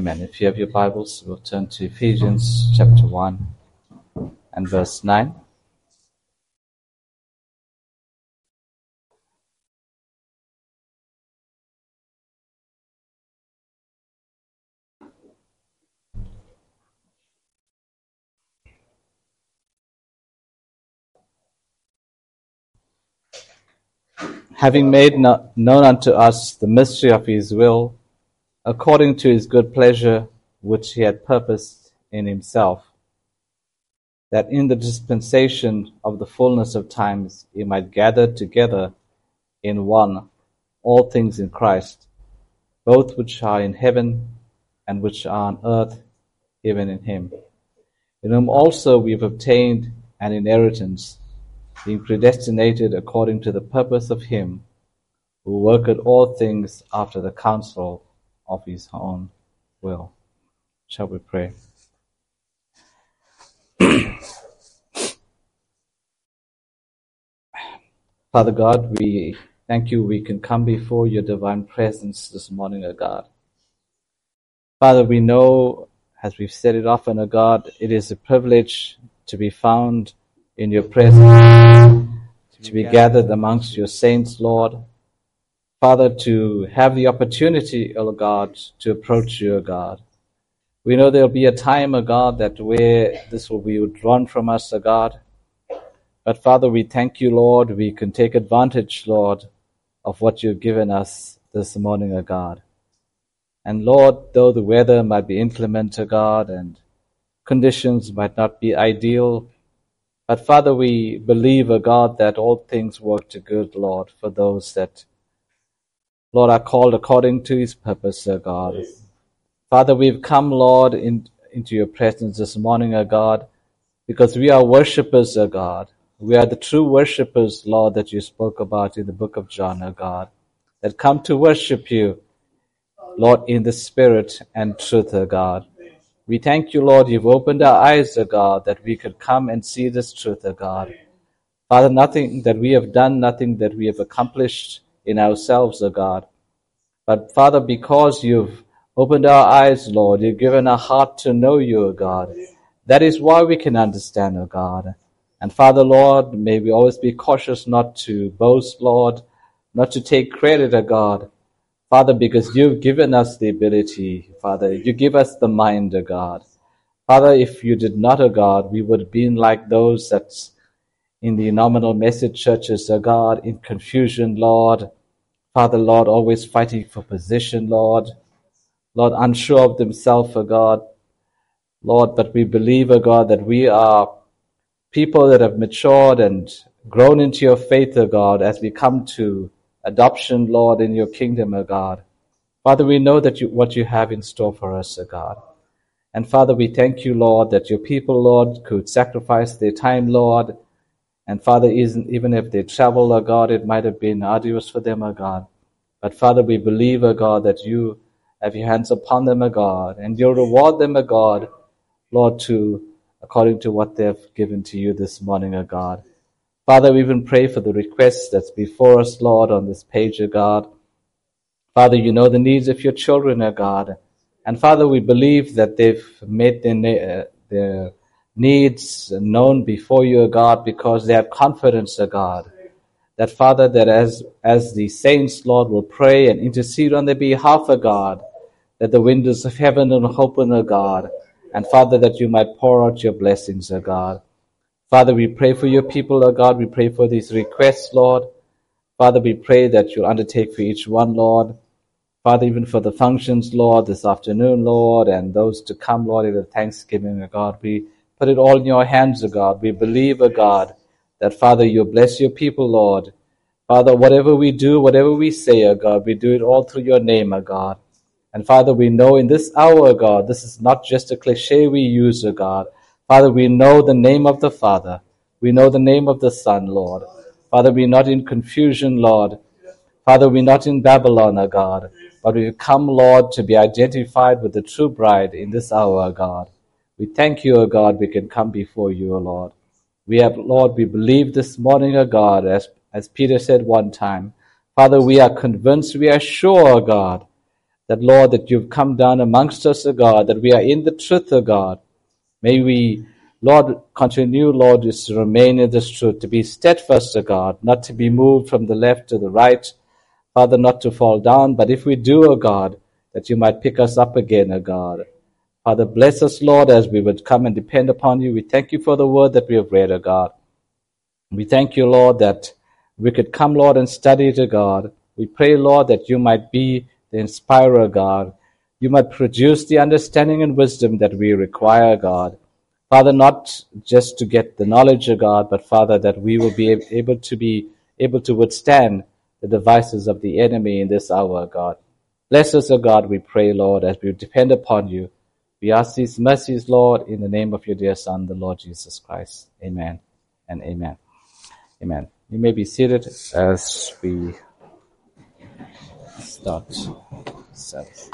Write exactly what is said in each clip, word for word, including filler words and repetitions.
Amen. If you have your Bibles, we'll turn to Ephesians chapter one and verse nine. Having made no- known unto us the mystery of his will, according to his good pleasure, which he had purposed in himself, that in the dispensation of the fullness of times he might gather together in one all things in Christ, both which are in heaven and which are on earth, even in him, in whom also we have obtained an inheritance, being predestinated according to the purpose of him who worketh all things after the counsel of his own will. Shall we pray? Father God, we thank you we can come before your divine presence this morning, O God. Father, we know, as we've said it often, O God, it is a privilege to be found in your presence, to be gathered amongst your saints, Lord. Father, to have the opportunity, O God, to approach you, O God. We know there'll be a time, O God, that where this will be withdrawn from us, O God. But Father, we thank you, Lord. We can take advantage, Lord, of what you've given us this morning, O God. And Lord, though the weather might be inclement, O God, and conditions might not be ideal, but Father, we believe, O God, that all things work to good, Lord, for those that, Lord, are called according to his purpose, O God. Yes. Father, we've come, Lord, in, into your presence this morning, O God, because we are worshippers, O God. We are the true worshippers, Lord, that you spoke about in the book of John, O God, that come to worship you, Lord, in the spirit and truth, O God. We thank you, Lord, you've opened our eyes, O God, that we could come and see this truth, O God. Father, nothing that we have done, nothing that we have accomplished in ourselves, O God. But Father, because you've opened our eyes, Lord, you've given our heart to know you, O God. That is why we can understand, O God. And Father, Lord, may we always be cautious not to boast, Lord, not to take credit, O God. Father, because you've given us the ability, Father, you give us the mind, O God. Father, if you did not, O God, we would have been like those that's in the nominal message churches, O God, in confusion, Lord. Father, Lord, always fighting for position, Lord. Lord, unsure of themselves, O God. Lord, but we believe, O God, that we are people that have matured and grown into your faith, O God, as we come to adoption, Lord, in your kingdom, O God. Father, we know that you, what you have in store for us, O God. And Father, we thank you, Lord, that your people, Lord, could sacrifice their time, Lord. And Father, even if they travel, O God, it might have been arduous for them, O God. But Father, we believe, O God, that you have your hands upon them, O God, and you'll reward them, O God, Lord, to according to what they have given to you this morning, O God. Father, we even pray for the requests that's before us, Lord, on this page, O God. Father, you know the needs of your children, O God. And Father, we believe that they've made their, uh, their needs known before you, O God, because they have confidence, O God. That, Father, that as, as the saints, Lord, will pray and intercede on their behalf, O God, that the windows of heaven will open, O God. And Father, that you might pour out your blessings, O God. Father, we pray for your people, O God. We pray for these requests, Lord. Father, we pray that you'll undertake for each one, Lord. Father, even for the functions, Lord, this afternoon, Lord, and those to come, Lord, in the Thanksgiving, O God. We put it all in your hands, O God. We believe, O God, that, Father, you'll bless your people, Lord. Father, whatever we do, whatever we say, O God, we do it all through your name, O God. And Father, we know in this hour, O God, this is not just a cliche we use, O God. Father, we know the name of the Father. We know the name of the Son, Lord. Father, we're not in confusion, Lord. Father, we're not in Babylon, O God. But we've come, Lord, to be identified with the true bride in this hour, O God. We thank you, O God, we can come before you, O Lord. We have, Lord, we believe this morning, O God, as, as Peter said one time. Father, we are convinced, we are sure, O God, that, Lord, that you've come down amongst us, O God, that we are in the truth, O God. May we, Lord, continue, Lord, is to remain in this truth, to be steadfast, O God, not to be moved from the left to the right, Father, not to fall down, but if we do, O God, that you might pick us up again, O God. Father, bless us, Lord, as we would come and depend upon you. We thank you for the word that we have read, O God. We thank you, Lord, that we could come, Lord, and study it, O God. We pray, Lord, that you might be the inspirer, God. You might produce the understanding and wisdom that we require, God. Father, not just to get the knowledge of God, but Father, that we will be able to be able to withstand the devices of the enemy in this hour, God. Bless us, O God, we pray, Lord, as we depend upon you. We ask these mercies, Lord, in the name of your dear Son, the Lord Jesus Christ. Amen and amen. Amen. You may be seated as we start service.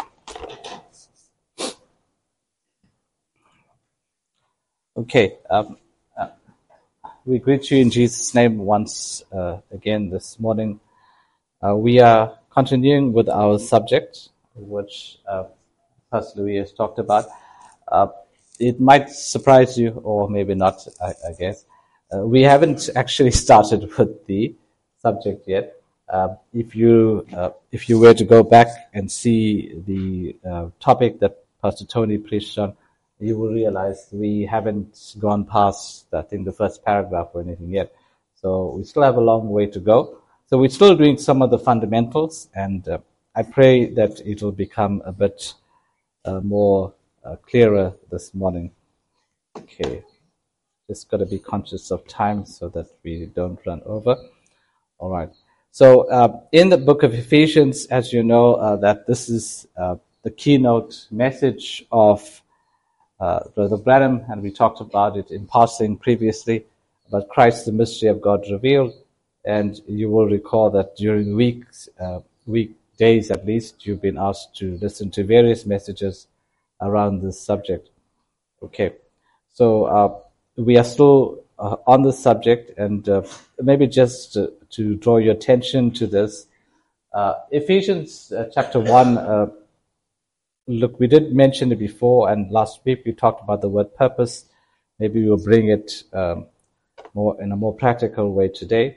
Okay. Um, uh, we greet you in Jesus' name once uh, again this morning. Uh, we are continuing with our subject, which uh, Pastor Louis has talked about. Uh, it might surprise you, or maybe not, I, I guess. Uh, we haven't actually started with the subject yet. Uh, if you uh, if you were to go back and see the uh, topic that Pastor Tony preached on, you will realize we haven't gone past, I think, the first paragraph or anything yet. So we still have a long way to go. So we're still doing some of the fundamentals, and uh, I pray that it will become a bit uh, more uh, clearer this morning. Okay. Just got to be conscious of time so that we don't run over. All right. So uh, in the book of Ephesians, as you know, uh, that this is uh, the keynote message of uh, Brother Branham, and we talked about it in passing previously, about Christ, the mystery of God revealed. And you will recall that during weeks, uh, weekdays at least, you've been asked to listen to various messages around this subject. Okay. So uh, we are still uh, on this subject, and uh, maybe just uh, to draw your attention to this, uh, Ephesians uh, chapter one, uh, look, we did mention it before, and last week we talked about the word purpose. Maybe we'll bring it um, more in a more practical way today.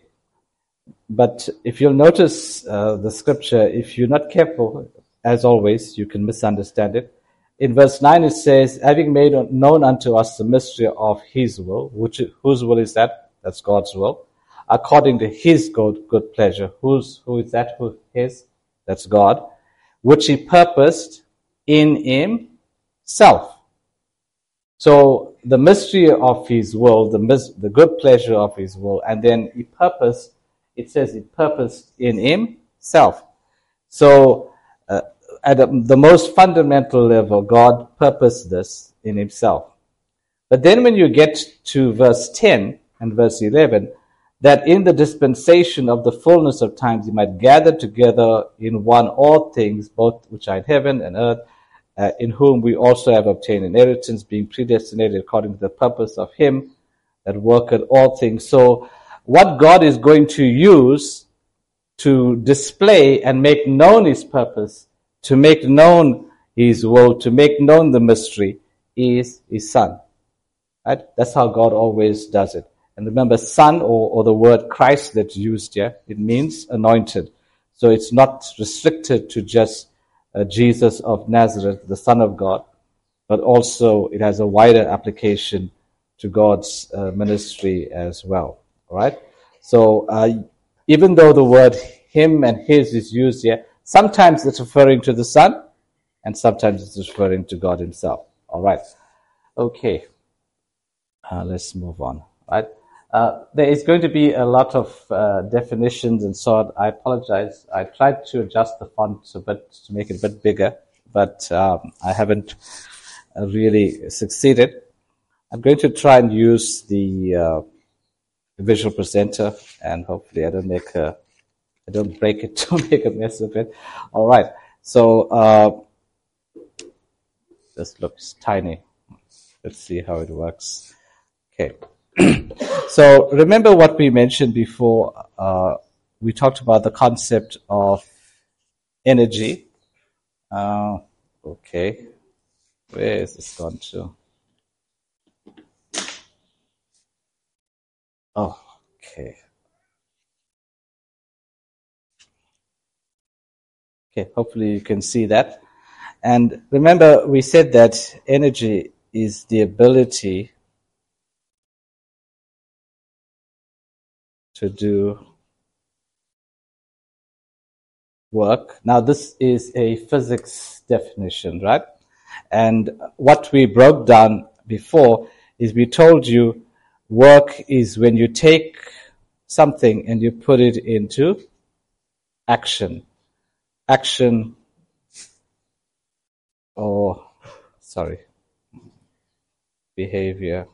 But if you'll notice uh, the scripture, if you're not careful, as always, you can misunderstand it. In verse nine, it says, having made known unto us the mystery of his will, which whose will is that? That's God's will. According to his good, good pleasure. Whose, who is that? Who his? That's God. Which he purposed in himself. So the mystery of his will, the, mis- the good pleasure of his will, and then he purposed, it says he purposed in himself. So, uh, at the most fundamental level, God purposed this in himself. But then when you get to verse ten and verse eleven, that in the dispensation of the fullness of times he might gather together in one all things, both which are in heaven and earth, uh, in whom we also have obtained inheritance, being predestinated according to the purpose of him that worketh all things. So what God is going to use to display and make known his purpose, to make known his will, to make known the mystery, is his Son. Right? That's how God always does it. And remember, Son, or, or the word Christ that's used here, it means anointed. So it's not restricted to just uh, Jesus of Nazareth, the Son of God, but also it has a wider application to God's uh, ministry as well. All right? So uh, even though the word him and his is used here, sometimes it's referring to the Son, and sometimes it's referring to God himself. All right. Okay. Uh, let's move on. All right. Uh, there is going to be a lot of uh, definitions and so on. I apologize. I tried to adjust the font a bit to make it a bit bigger, but um, I haven't uh, really succeeded. I'm going to try and use the uh, visual presenter, and hopefully I don't make a I don't break it to make a mess of it. All right. So uh, this looks tiny. Let's see how it works. Okay. So remember what we mentioned before. Uh, we talked about the concept of energy. Uh, okay. Where is this gone to? Oh, okay. Okay, hopefully you can see that. And remember, we said that energy is the ability to do work. Now, this is a physics definition, right? And what we broke down before is we told you work is when you take something and you put it into action. Action or, sorry, behavior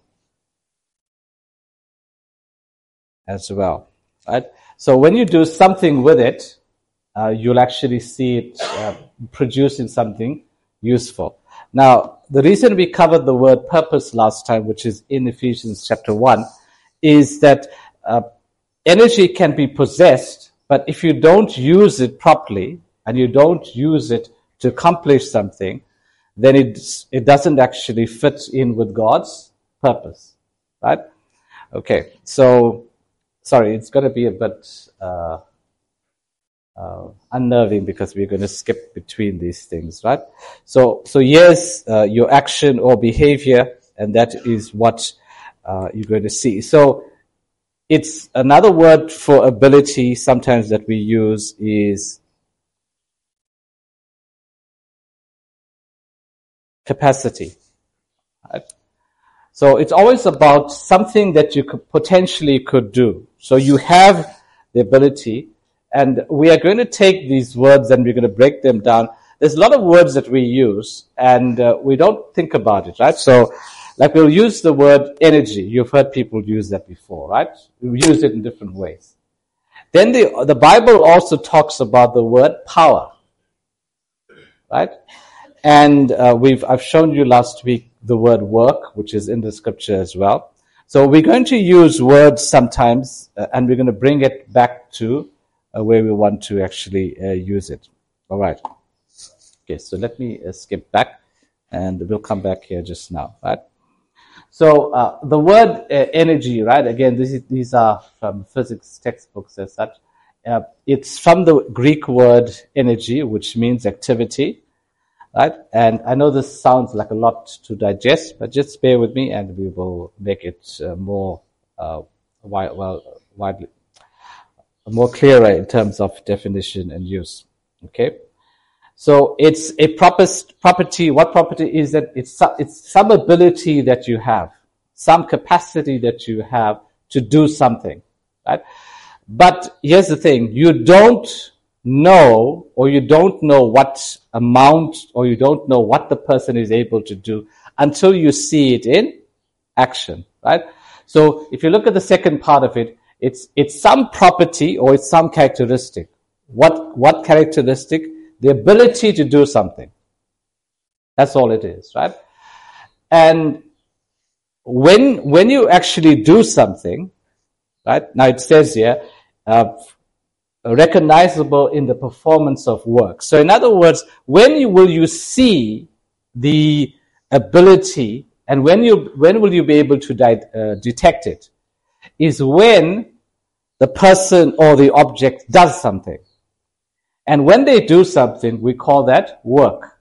as well, right? So when you do something with it, uh, you'll actually see it uh, producing something useful. Now, the reason we covered the word purpose last time, which is in Ephesians chapter one, is that uh, energy can be possessed, but if you don't use it properly and you don't use it to accomplish something, then it it doesn't actually fit in with God's purpose, right? Okay, so sorry, it's going to be a bit uh, uh, unnerving because we're going to skip between these things, right? So, so yes, uh, your action or behavior, and that is what uh, you're going to see. So, it's another word for ability. Sometimes that we use is capacity, right? So it's always about something that you could potentially could do. So you have the ability, and we are going to take these words and we're going to break them down. There's a lot of words that we use, and uh, we don't think about it, right? So, like we'll use the word energy. You've heard people use that before, right? We use it in different ways. Then the the Bible also talks about the word power, right? And uh, we've I've shown you last week the word work, which is in the scripture as well. So we're going to use words sometimes, uh, and we're going to bring it back to uh, where we want to actually uh, use it. All right. Okay, so let me uh, skip back, and we'll come back here just now, right? So uh, the word uh, energy, right? Again, this is, these are from physics textbooks as such. Uh, it's from the Greek word energy, which means activity. Right? And I know this sounds like a lot to digest, but just bear with me and we will make it uh, more, uh, wide, well, widely, more clearer in terms of definition and use. Okay? So it's a proper property. What property is that? It's, it's some ability that you have, some capacity that you have to do something, right? But here's the thing. You don't know, or you don't know what amount, or you don't know what the person is able to do until you see it in action, right? So if you look at the second part of it, it's it's some property or it's some characteristic. What what characteristic? The ability to do something. That's all it is, right? And when when you actually do something, right? Now it says here, uh, recognizable in the performance of work. So in other words, when you, will you see the ability, and when you when will you be able to di- uh, detect it, is when the person or the object does something. And when they do something, we call that work.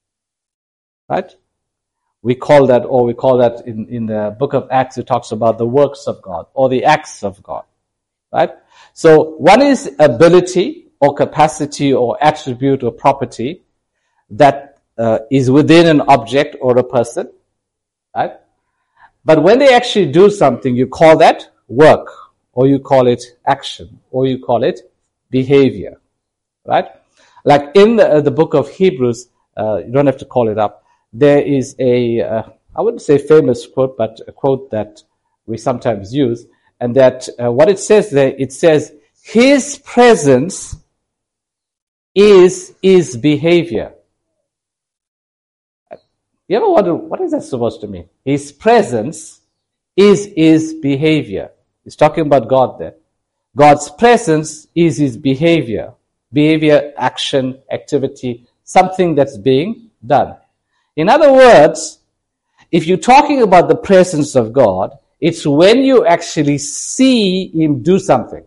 Right? We call that, or we call that in, in the book of Acts, it talks about the works of God, or the acts of God. Right? So one is ability or capacity or attribute or property that uh, is within an object or a person, right? But when they actually do something, you call that work, or you call it action, or you call it behavior, right? Like in the, uh, the book of Hebrews, uh, you don't have to call it up. There is a, uh, I wouldn't say famous quote, but a quote that we sometimes use. And that uh, what it says there, it says, His presence is His behavior. You ever wonder, what is that supposed to mean? His presence is His behavior. It's talking about God there. God's presence is His behavior. Behavior, action, activity, something that's being done. In other words, if you're talking about the presence of God, it's when you actually see Him do something.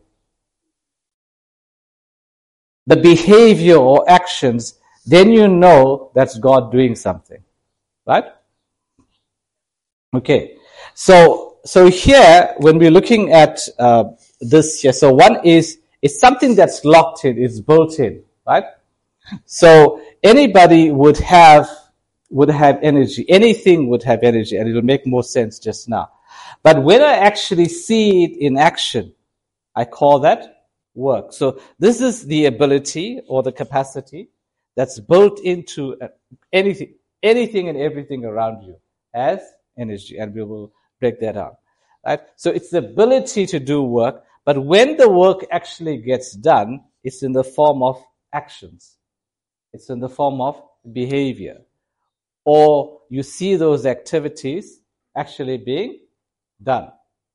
The behavior or actions, then you know that's God doing something. Right? Okay. So, so here, when we're looking at uh, this here, so one is, it's something that's locked in, it's built in, right? So anybody would have, would have energy. Anything would have energy, and it'll make more sense just now. But when I actually see it in action, I call that work. So this is the ability or the capacity that's built into anything, anything and everything around you as energy, and we will break that down. Right? So it's the ability to do work, but when the work actually gets done, it's in the form of actions. It's in the form of behavior. Or you see those activities actually being done.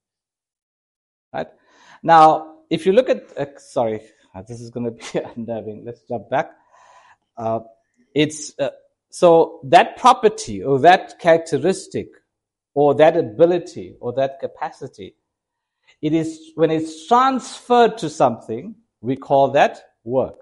Right? Now, if you look at, uh, sorry, this is going to be unnerving. Let's jump back. Uh, it's, uh, so that property or that characteristic or that ability or that capacity, it is, when it's transferred to something, we call that work.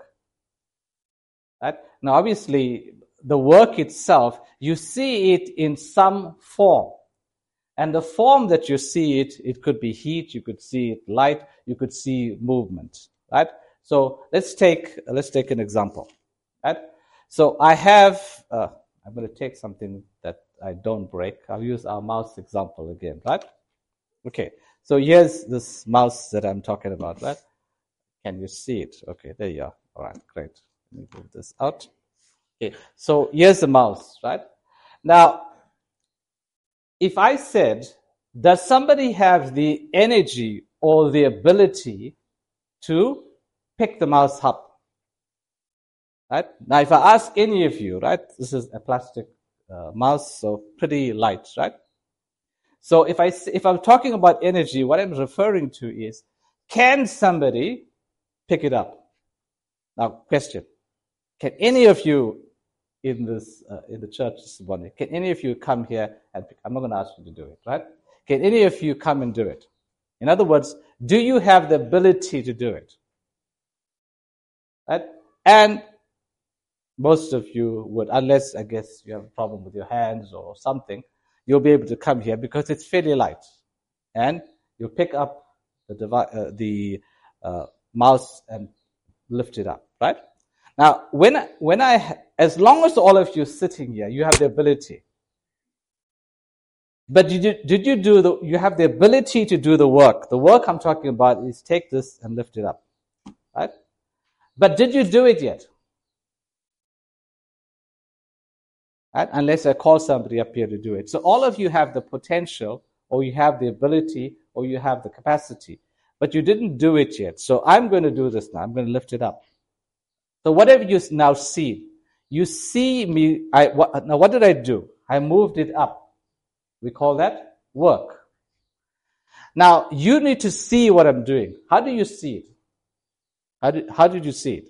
Right? Now, obviously, the work itself, you see it in some form. And the form that you see it, it could be heat, you could see it light, you could see movement. Right? So let's take, let's take an example. Right? So I have, uh, I'm going to take something that I don't break. I'll use our mouse example again, right? Okay. So here's this mouse that I'm talking about, right? Can you see it? Okay, there you are. All right, great. Let me move this out. Okay, so here's the mouse, right? Now, if I said, does somebody have the energy or the ability to pick the mouse up? Right? Now, if I ask any of you, right, this is a plastic uh, mouse, so pretty light, right? So if I if I'm talking about energy, what I'm referring to is, can somebody pick it up? Now, question: can any of you in this uh, in the church this morning, can any of you come here and pick? I'm not going to ask you to do it, right? Can any of you come and do it? In other words, do you have the ability to do it? Right? And most of you would, unless I guess you have a problem with your hands or something, you'll be able to come here because it's fairly light, and you'll pick up the device, uh, the uh, mouse and lift it up. Right? Now, when when I, as long as all of you sitting here, you have the ability. But did you did you do the? You have the ability to do the work. The work I'm talking about is take this and lift it up, right? But did you do it yet? Right? Unless I call somebody up here to do it. So all of you have the potential, or you have the ability, or you have the capacity, but you didn't do it yet. So I'm going to do this now. I'm going to lift it up. So whatever you now see, you see me. I what, now what did I do? I moved it up. We call that work. Now you need to see what I'm doing. How do you see it? How did how did you see it?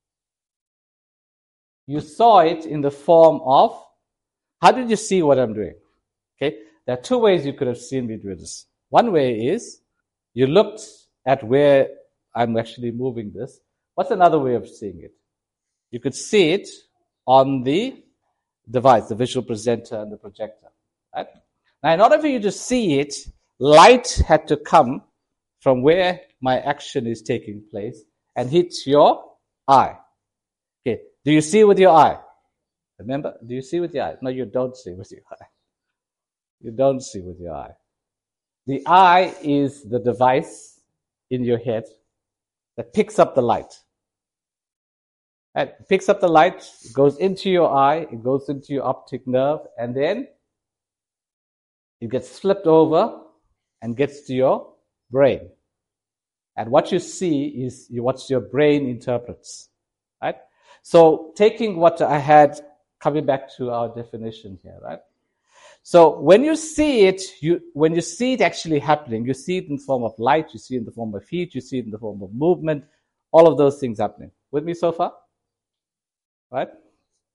You saw it in the form of. How did you see what I'm doing? Okay, there are two ways you could have seen me do this. One way is you looked at where I'm actually moving this. What's another way of seeing it? You could see it on the device, the visual presenter and the projector. Right? Now, in order for you to see it, light had to come from where my action is taking place and hit your eye. Okay, do you see with your eye? Remember, do you see with your eye? No, you don't see with your eye. You don't see with your eye. The eye is the device in your head that picks up the light. It picks up the light, it goes into your eye, it goes into your optic nerve, and then it gets flipped over and gets to your brain. And what you see is what your brain interprets. Right? So taking what I had, coming back to our definition here, right? So when you see it, you when you see it actually happening, you see it in the form of light, you see it in the form of heat, you see it in the form of movement, all of those things happening. With me so far? Right?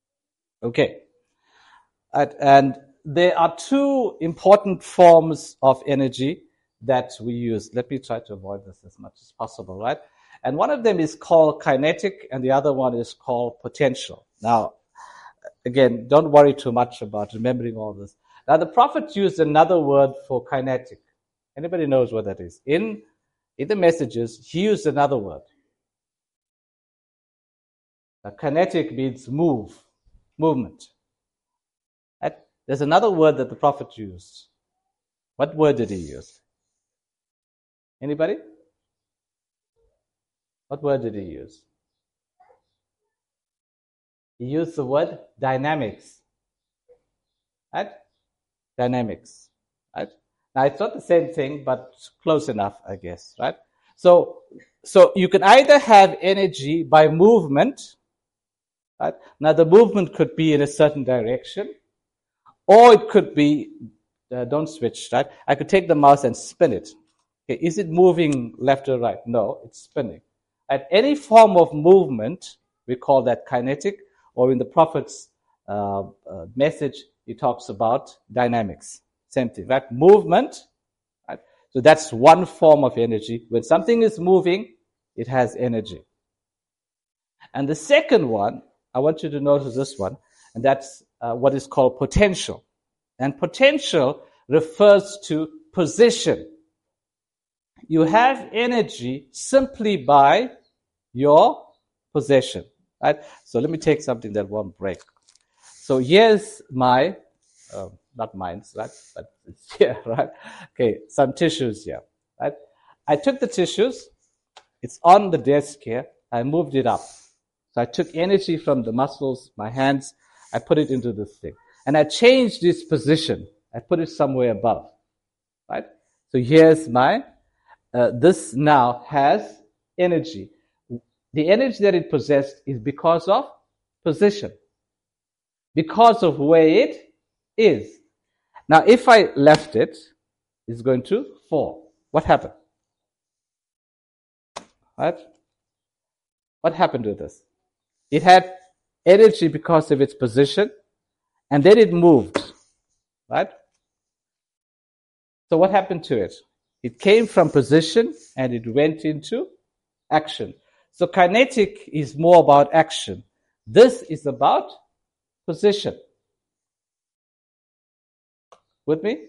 Okay. And, and there are two important forms of energy that we use. Let me try to avoid this as much as possible, right? And one of them is called kinetic, and the other one is called potential. Now, again, don't worry too much about remembering all this. Now, the prophet used another word for kinetic. Anybody knows what that is? In, in the messages, he used another word. Now, kinetic means move, movement. Right? There's another word that the prophet used. What word did he use? Anybody? What word did he use? He used the word dynamics. Right? Dynamics. Right? Now, it's not the same thing, but close enough, I guess. Right? So, so you can either have energy by movement. Right? Now, the movement could be in a certain direction, or it could be, uh, don't switch, right? I could take the mouse and spin it. Okay, is it moving left or right? No, it's spinning. At any form of movement, we call that kinetic, or in the prophet's uh, uh, message, he talks about dynamics. Same thing, right? Movement, right? So that's one form of energy. When something is moving, it has energy. And the second one, I want you to notice this one, and that's uh, what is called potential. And potential refers to position. You have energy simply by your possession, right? So let me take something that won't break. So here's my, uh, not mine, right? But it's here, right? Okay, some tissues here, right? I took the tissues. It's on the desk here. I moved it up. So I took energy from the muscles, my hands, I put it into this thing. And I changed its position. I put it somewhere above, right? So here's my, uh, this now has energy. The energy that it possessed is because of position, because of where it is. Now, if I left it, it's going to fall. What happened? Right? What happened to this? It had energy because of its position, and then it moved, right? So what happened to it? It came from position and it went into action. So kinetic is more about action. This is about position. With me?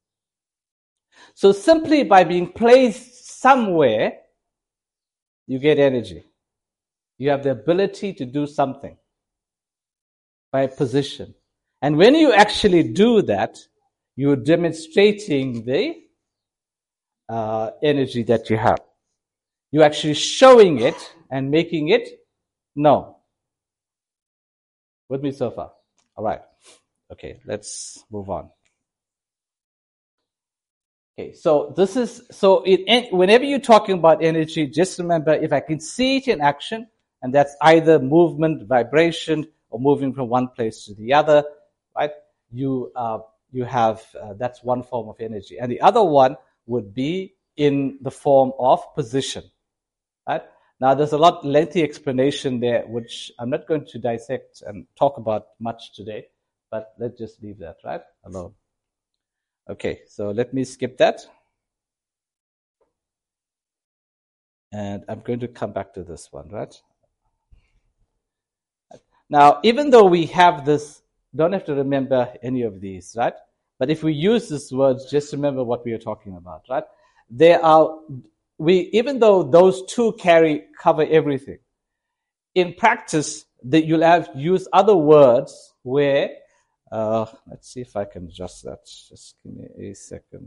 So simply by being placed somewhere, you get energy. You have the ability to do something by position. And when you actually do that, you're demonstrating the uh, energy that you have. You're actually showing it and making it known. With me so far? All right. Okay, let's move on. Okay, so this is, so it, whenever you're talking about energy, just remember, if I can see it in action, and that's either movement, vibration, or moving from one place to the other, right? You, uh, you have, uh, that's one form of energy. And the other one would be in the form of position, right? Now, there's a lot lengthy explanation there, which I'm not going to dissect and talk about much today, but let's just leave that, right, alone. Okay, so let me skip that. And I'm going to come back to this one, right? Now, even though we have this, don't have to remember any of these, right? But if we use these words, just remember what we are talking about, right? There are, we, even though those two carry, cover everything, in practice, that you'll have use other words where, uh, let's see if I can adjust that. Just give me a second.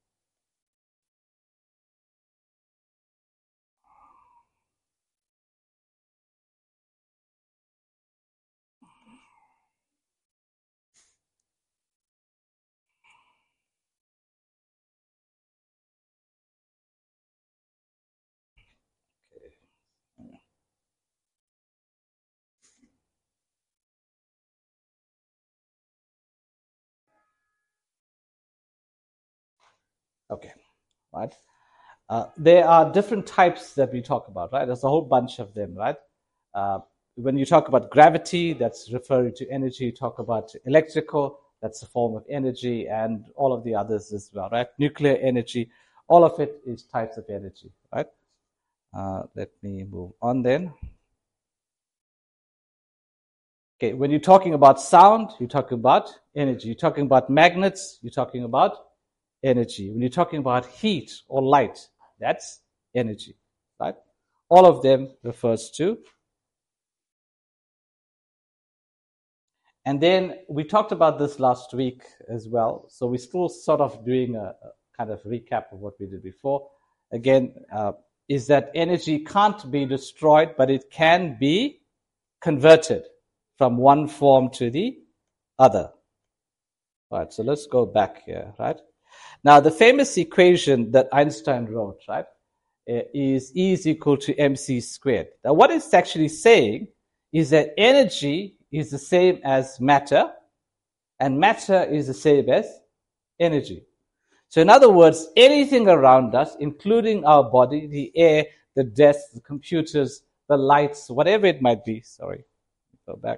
Okay, right? Uh, there are different types that we talk about, right? There's a whole bunch of them, right? Uh, when you talk about gravity, that's referring to energy. You talk about electrical, that's a form of energy, and all of the others as well, right? Nuclear energy, all of it is types of energy, right? Uh, let me move on then. Okay, when you're talking about sound, you're talking about energy. You're talking about magnets, you're talking about energy. When you're talking about heat or light, that's energy, right? All of them refers to. And then we talked about this last week as well. So we're still sort of doing a, a kind of recap of what we did before. Again, uh, is that energy can't be destroyed, but it can be converted from one form to the other. Right, so let's go back here, right? Now, the famous equation that Einstein wrote, right, is E is equal to mc squared. Now, what it's actually saying is that energy is the same as matter, and matter is the same as energy. So in other words, anything around us, including our body, the air, the desk, the computers, the lights, whatever it might be, sorry, go back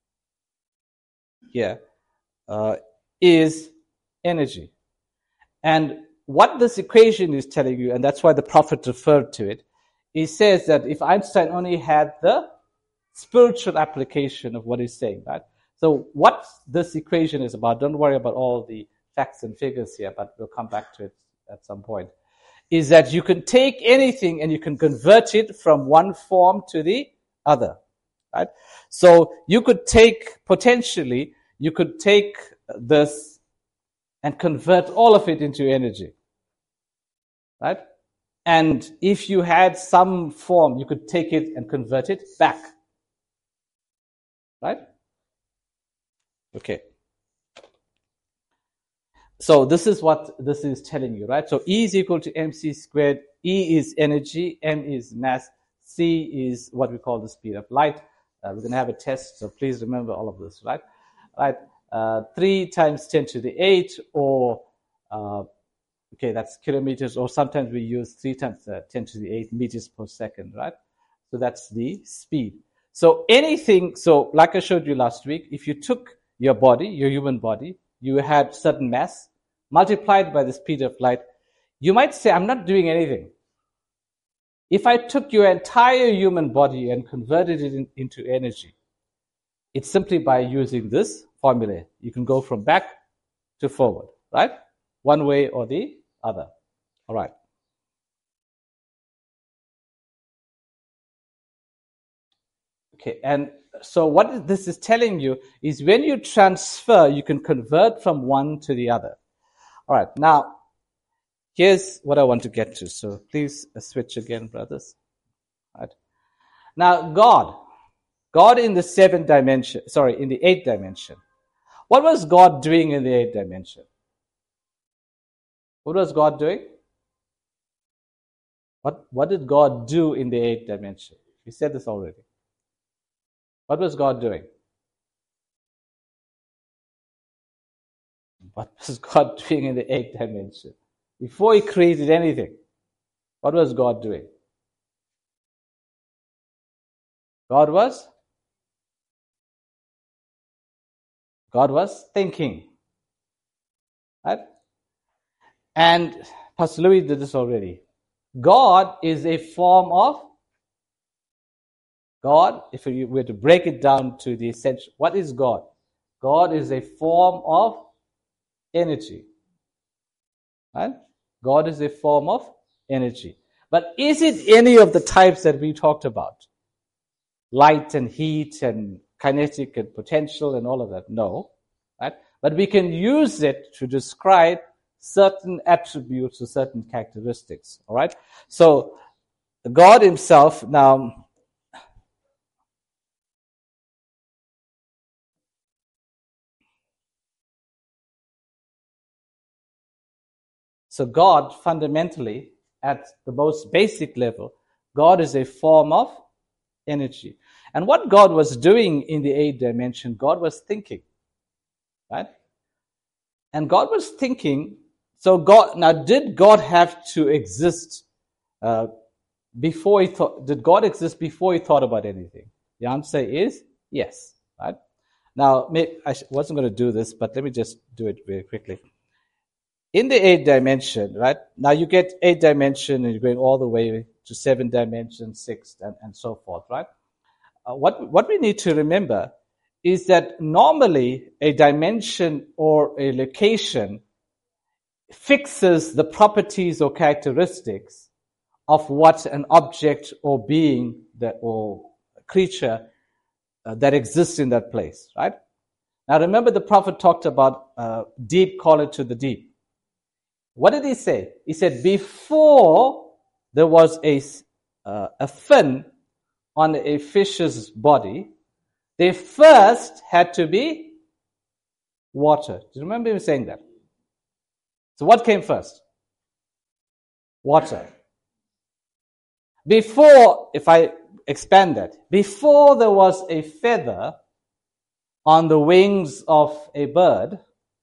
here, uh, is energy. And what this equation is telling you, and that's why the prophet referred to it, he says that if Einstein only had the spiritual application of what he's saying, right? So what this equation is about, don't worry about all the facts and figures here, but we'll come back to it at some point, is that you can take anything and you can convert it from one form to the other, right? So you could take, potentially, you could take this and convert all of it into energy, right? And if you had some form, you could take it and convert it back, right? Okay. So this is what this is telling you, right? So E is equal to mc squared. E is energy, m is mass, c is what we call the speed of light. Uh, we're going to have a test, so please remember all of this, right? Right. Uh, three times ten to the eight, or uh, okay, that's kilometers, or sometimes we use three times uh, ten to the eight meters per second, right? So that's the speed. So anything, so like I showed you last week, if you took your body, your human body, you had certain mass, multiplied by the speed of light, you might say, I'm not doing anything. If I took your entire human body and converted it in, into energy, it's simply by using this formula. You can go from back to forward, right? One way or the other. All right. Okay, and so what this is telling you is when you transfer, you can convert from one to the other. All right, now, here's what I want to get to. So please switch again, brothers. All right. Now, God, God in the seventh dimension, sorry, in the eighth dimension. What was God doing in the eighth dimension? What was God doing? What, what did God do in the eighth dimension? We said this already. What was God doing? What was God doing in the eighth dimension? Before he created anything, what was God doing? God was? God was thinking. Right? And Pastor Louis did this already. God is a form of God. If we were to break it down to the essential, what is God? God is a form of energy. Right? God is a form of energy. But is it any of the types that we talked about? Light and heat and kinetic and potential and all of that? No. Right? But we can use it to describe certain attributes or certain characteristics. All right? So God himself, now, so God fundamentally, at the most basic level, God is a form of energy. And what God was doing in the eighth dimension, God was thinking. Right? And God was thinking, so God, now did God have to exist uh, before he thought, did God exist before he thought about anything? The answer is yes, right? Now, I wasn't going to do this, but let me just do it very quickly. In the eighth dimension, right? Now you get eight dimension and you're going all the way to seven dimension, six, and, and so forth, right? Uh, what, what we need to remember is that normally a dimension or a location fixes the properties or characteristics of what an object or being that or creature uh, that exists in that place, right? Now remember the prophet talked about uh, deep calleth to the deep. What did he say? He said before there was a, uh, a fin on a fish's body, they first had to be water. Do you remember him saying that? So what came first? Water. Before, if I expand that, before there was a feather on the wings of a bird,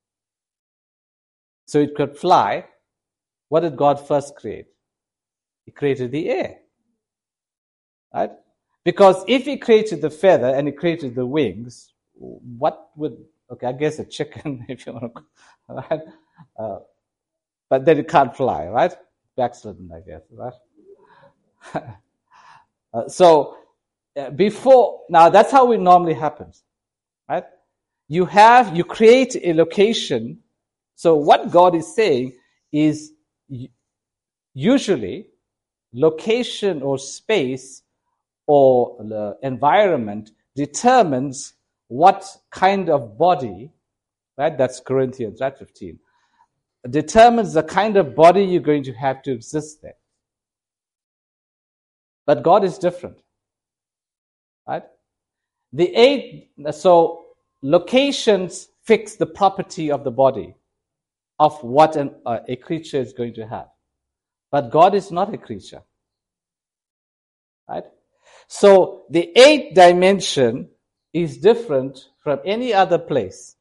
so it could fly, what did God first create? He created the air. Right? Because if he created the feather and he created the wings, what would, okay, I guess a chicken, if you want to, right? Uh, but then it can't fly, right? Backslidden, I guess, right? uh, so, uh, before, now that's how it normally happens, right? You have, you create a location. So what God is saying is usually location or space or the environment determines what kind of body, right? That's Corinthians, right? fifteen. Determines the kind of body you're going to have to exist there. But God is different, right? The eight, so locations fix the property of the body, of what an, uh, a creature is going to have. But God is not a creature, right? So the eighth dimension is different from any other place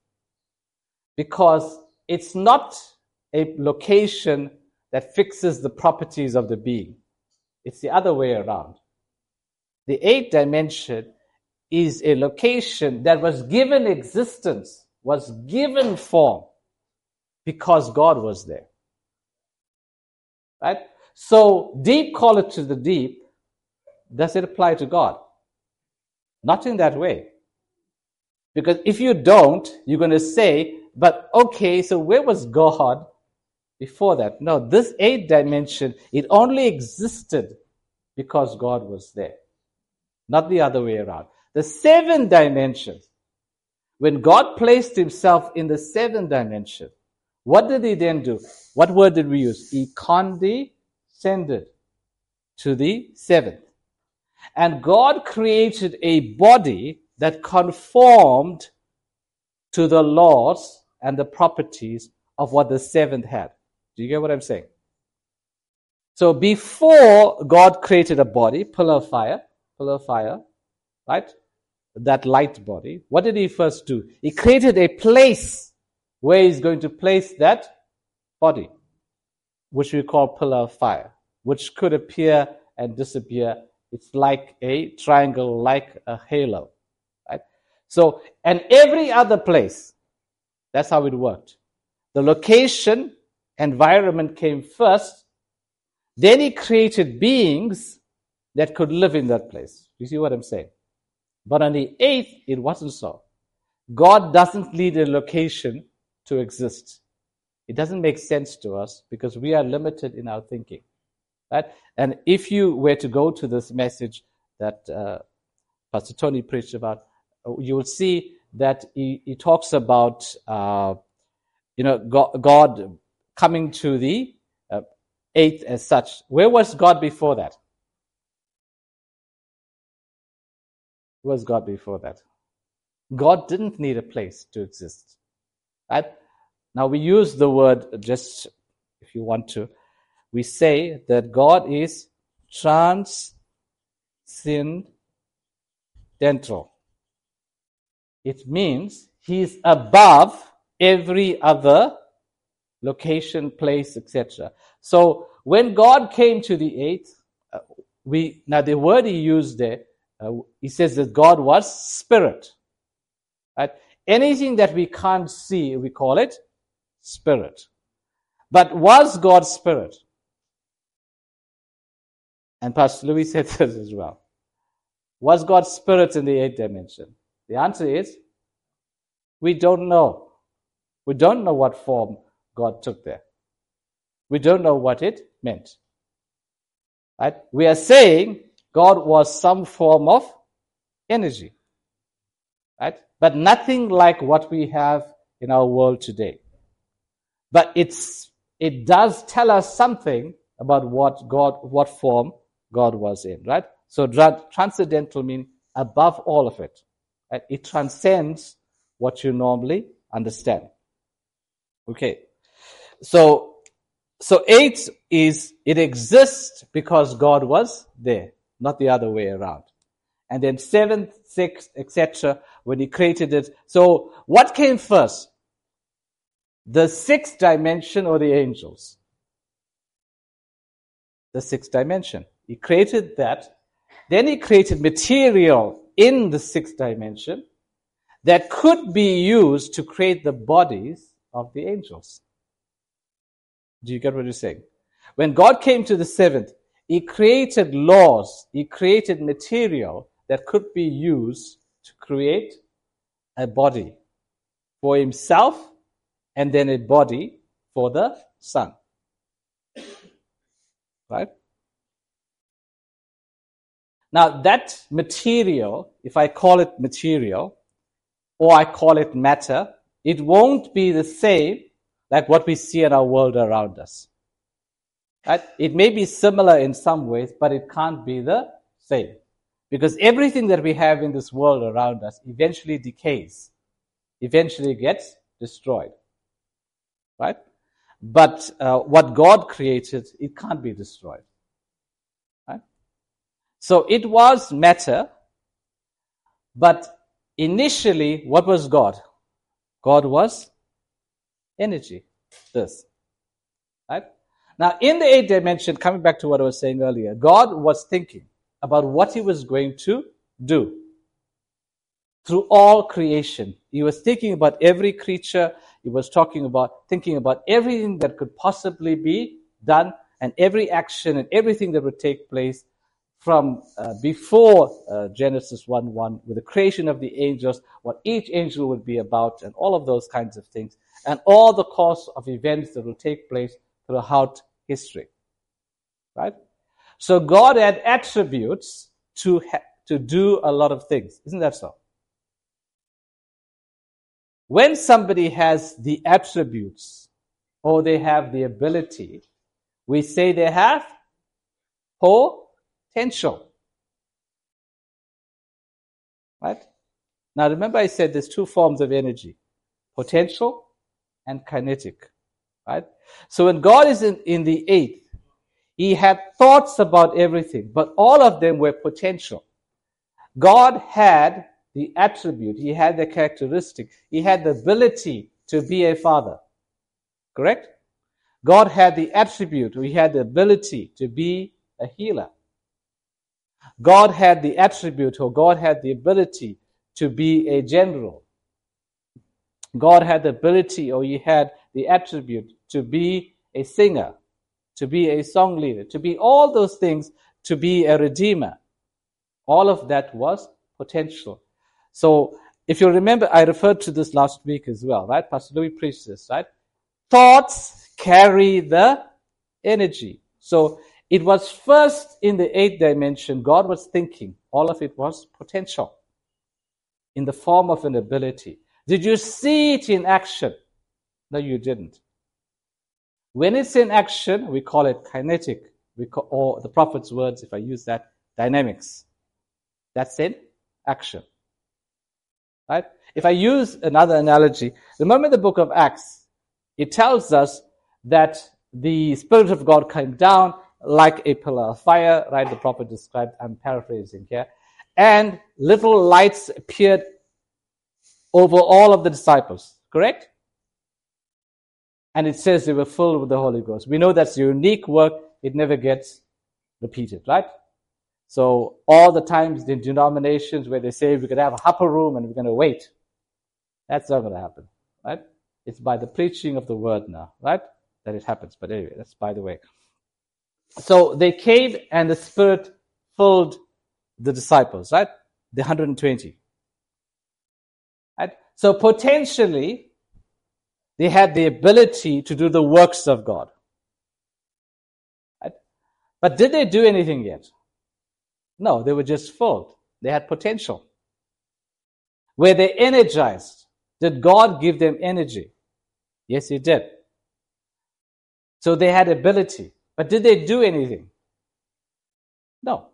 because it's not a location that fixes the properties of the being. It's the other way around. The eighth dimension is a location that was given existence, was given form because God was there. Right? So deep calleth to the deep. Does it apply to God? Not in that way. Because if you don't, you're going to say, but okay, so where was God before that? No, this eighth dimension, it only existed because God was there. Not the other way around. The seventh dimension, when God placed himself in the seventh dimension, what did he then do? What word did we use? He condescended to the seventh. And God created a body that conformed to the laws and the properties of what the seventh had. Do you get what I'm saying? So before God created a body, pillar of fire, pillar of fire, right? That light body, what did he first do? He created a place where he's going to place that body, which we call pillar of fire, which could appear and disappear. It's like a triangle, like a halo, right? So, and every other place, that's how it worked. The location, environment came first. Then he created beings that could live in that place. You see what I'm saying? But on the eighth, it wasn't so. God doesn't need a location to exist. It doesn't make sense to us because we are limited in our thinking. Right? And if you were to go to this message that uh, Pastor Tony preached about, you will see that he, he talks about, uh, you know, God, God coming to the uh, eighth as such. Where was God before that? Where was God before that? God didn't need a place to exist. Right? Now we use the word, just if you want to, we say that God is transcendental. It means he is above every other location, place, et cetera. So when God came to the eighth, uh, we now the word he used there Uh, he says that God was spirit. Right? Anything that we can't see, we call it spirit. But was God spirit? And Pastor Louis said this as well. Was God spirit in the eighth dimension? The answer is, we don't know. We don't know what form God took there. We don't know what it meant. Right? We are saying God was some form of energy. Right? But nothing like what we have in our world today. But it's it does tell us something about what God, what form God was in, right? So transcendental means above all of it. Right? It transcends what you normally understand. Okay. So, so eight is, it exists because God was there, not the other way around. And then seventh, sixth, et cetera, when he created it. So what came first? The sixth dimension or the angels? The sixth dimension. He created that. Then he created material in the sixth dimension that could be used to create the bodies of the angels. Do you get what I'm saying? When God came to the seventh, he created laws, he created material that could be used to create a body for himself and then a body for the Son. Right? Now that material, if I call it material, or I call it matter, it won't be the same like what we see in our world around us. Right? It may be similar in some ways, but it can't be the same. Because everything that we have in this world around us eventually decays, eventually gets destroyed. Right? But uh, what God created, it can't be destroyed. Right? So it was matter, but initially, what was God? God was energy. This. Right? Now, in the eighth dimension, coming back to what I was saying earlier, God was thinking about what he was going to do through all creation. He was thinking about every creature. He was talking about, thinking about everything that could possibly be done and every action and everything that would take place from uh, before uh, Genesis one one, with the creation of the angels, what each angel would be about, and all of those kinds of things, and all the course of events that will take place throughout history. Right? So God had attributes to ha- to do a lot of things. Isn't that so? When somebody has the attributes or they have the ability, we say they have potential. Right? Now remember I said there's two forms of energy, potential and kinetic. Right? So when God is in, in the eighth, he had thoughts about everything, but all of them were potential. God had the attribute, he had the characteristic, he had the ability to be a father. Correct? God had the attribute, he had the ability to be a healer. God had the attribute, or God had the ability to be a general. God had the ability, or he had the attribute to be a singer, to be a song leader, to be all those things, to be a redeemer. All of that was potential. So, if you remember, I referred to this last week as well, right? Pastor Louis preached this, right? Thoughts carry the energy. So, it was first in the eighth dimension, God was thinking. All of it was potential in the form of an ability. Did you see it in action? No, you didn't. When it's in action, we call it kinetic, we call, or the prophet's words, if I use that, dynamics. That's in action. Right? If I use another analogy, remember the book of Acts, it tells us that the Spirit of God came down like a pillar of fire, right? The prophet described, I'm paraphrasing here, and little lights appeared over all of the disciples, correct? And it says they were filled with the Holy Ghost. We know that's a unique work. It never gets repeated, right? So all the times the denominations where they say we're going to have a upper room and we're going to wait, that's not going to happen, right? It's by the preaching of the word now, right, that it happens. But anyway, that's by the way. So they came and the Spirit filled the disciples, right? The one hundred twenty. Right? So potentially, they had the ability to do the works of God. Right? But did they do anything yet? No, they were just filled. They had potential. Were they energized? Did God give them energy? Yes, He did. So they had ability. But did they do anything? No.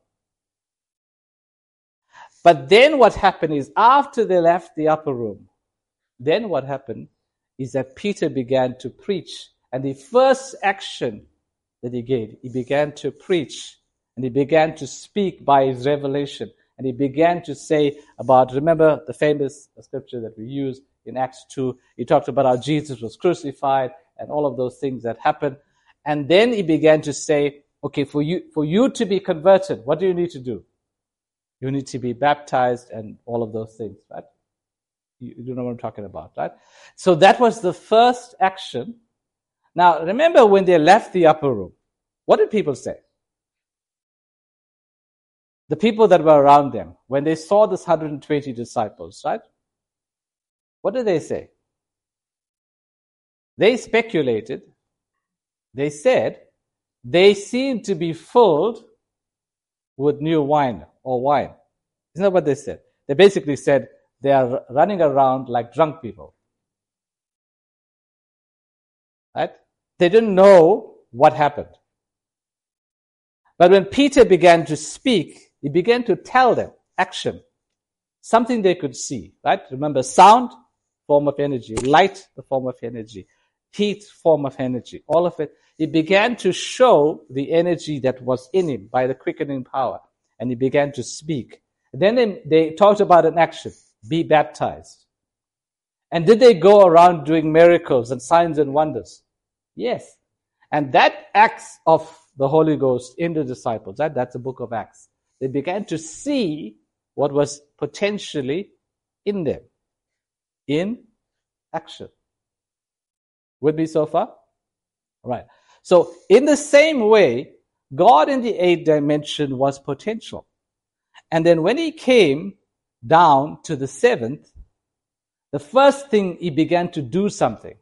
But then what happened is, after they left the upper room, then what happened is that Peter began to preach. And the first action that he gave, he began to preach. And he began to speak by his revelation. And he began to say about, remember the famous scripture that we use in Acts two, he talked about how Jesus was crucified and all of those things that happened. And then he began to say, okay, for you, for you to be converted, what do you need to do? You need to be baptized and all of those things, right? You, you know what I'm talking about, right? So that was the first action. Now, remember when they left the upper room, what did people say? The people that were around them, when they saw this one hundred twenty disciples, right? What did they say? They speculated. They said they seemed to be filled with new wine or wine. Isn't that what they said? They basically said they are running around like drunk people. Right? They didn't know what happened. But when Peter began to speak, he began to tell them action, something they could see, right? Remember, sound, form of energy, light, the form of energy, heat, form of energy, all of it. He began to show the energy that was in him by the quickening power, and he began to speak. Then they, they talked about an action, be baptized. And did they go around doing miracles and signs and wonders? Yes. And that acts of the Holy Ghost in the disciples, right? That's the book of Acts. They began to see what was potentially in them, in action. With me so far? All right. So in the same way, God in the eighth dimension was potential. And then when he came down to the seventh, the first thing he began to do something.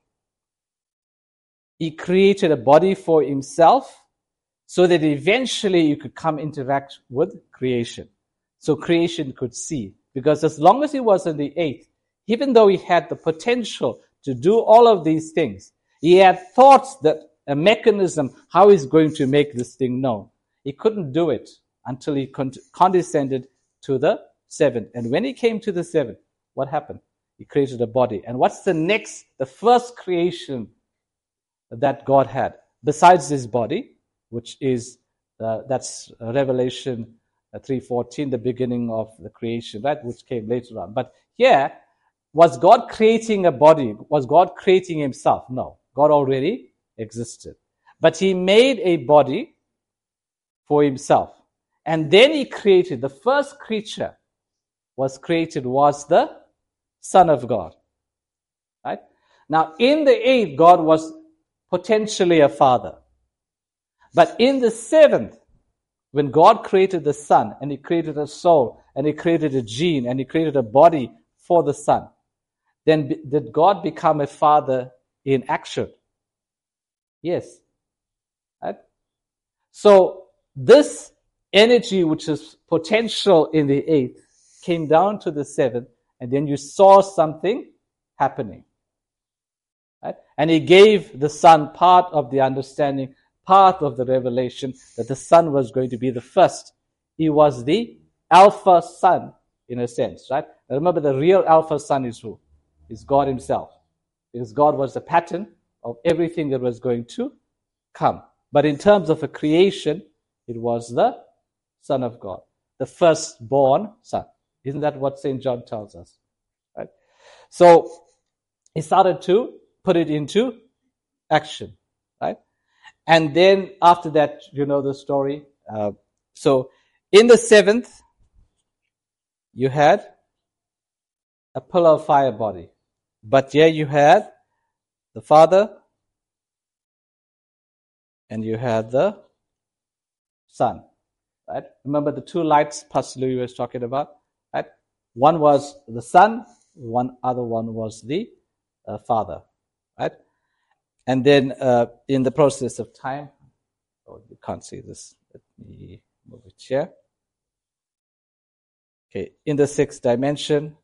He created a body for himself so that eventually you could come interact with creation. So creation could see. Because as long as he was in the eighth, even though he had the potential to do all of these things, he had thoughts that a mechanism, how he's going to make this thing known. He couldn't do it until he con- condescended to the seventh. And when he came to the seventh, what happened? He created a body. And what's the next, the first creation that God had? Besides his body, which is, uh, that's Revelation three fourteen, the beginning of the creation, right? Which came later on. But here, was God creating a body? Was God creating himself? No. God already existed. But he made a body for himself. And then he created, the first creature was created was the Son of God. Right? Now, in the eighth, God was potentially a father. But in the seventh, when God created the Son, and he created a soul, and he created a gene, and he created a body for the Son, then be, did God become a father in action? Yes. Right? So this energy, which is potential in the eighth, came down to the seventh, and then you saw something happening. Right? And he gave the Son part of the understanding, part of the revelation that the Son was going to be the first. He was the Alpha Son, in a sense, right? Now remember, the real Alpha Son is who? Is God himself. Because God was the pattern of everything that was going to come. But in terms of a creation, it was the Son of God, the firstborn Son. Isn't that what Saint John tells us? Right? So he started to put it into action, right? And then after that, you know the story. Uh, so In the seventh, you had a pillar of fire body. But here you had the Father and you had the Son. Right? Remember the two lights Pastor Louis was talking about? Right? One was the Son, one other one was the uh, Father. Right? And then uh, in the process of time, oh, you can't see this. Let me move it here. Okay, in the sixth dimension,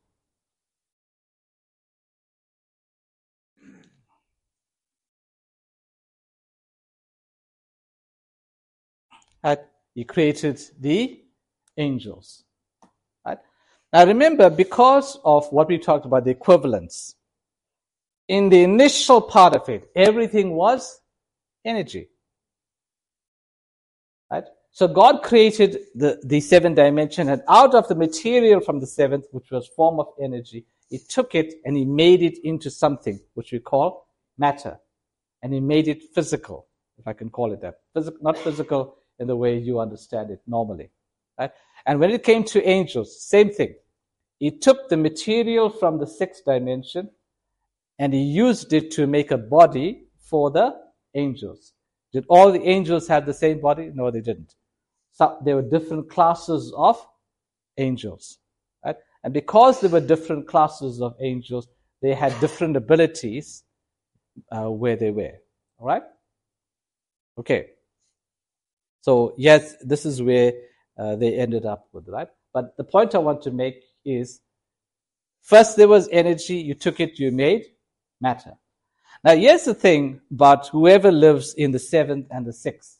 right, he created the angels. Right? Now remember, because of what we talked about, the equivalence, in the initial part of it, everything was energy. Right? So God created the, the seventh dimension, and out of the material from the seventh, which was form of energy, he took it and he made it into something which we call matter. And he made it physical, if I can call it that. Physical, not physical in the way you understand it normally. Right? And when it came to angels, same thing. He took the material from the sixth dimension and he used it to make a body for the angels. Did all the angels have the same body? No, they didn't. So there were different classes of angels. Right? And because there were different classes of angels, they had different abilities uh, where they were. All right? Okay. So, yes, this is where uh, they ended up with, right? But the point I want to make is, first there was energy, you took it, you made matter. Now, here's the thing about whoever lives in the seventh and the sixth.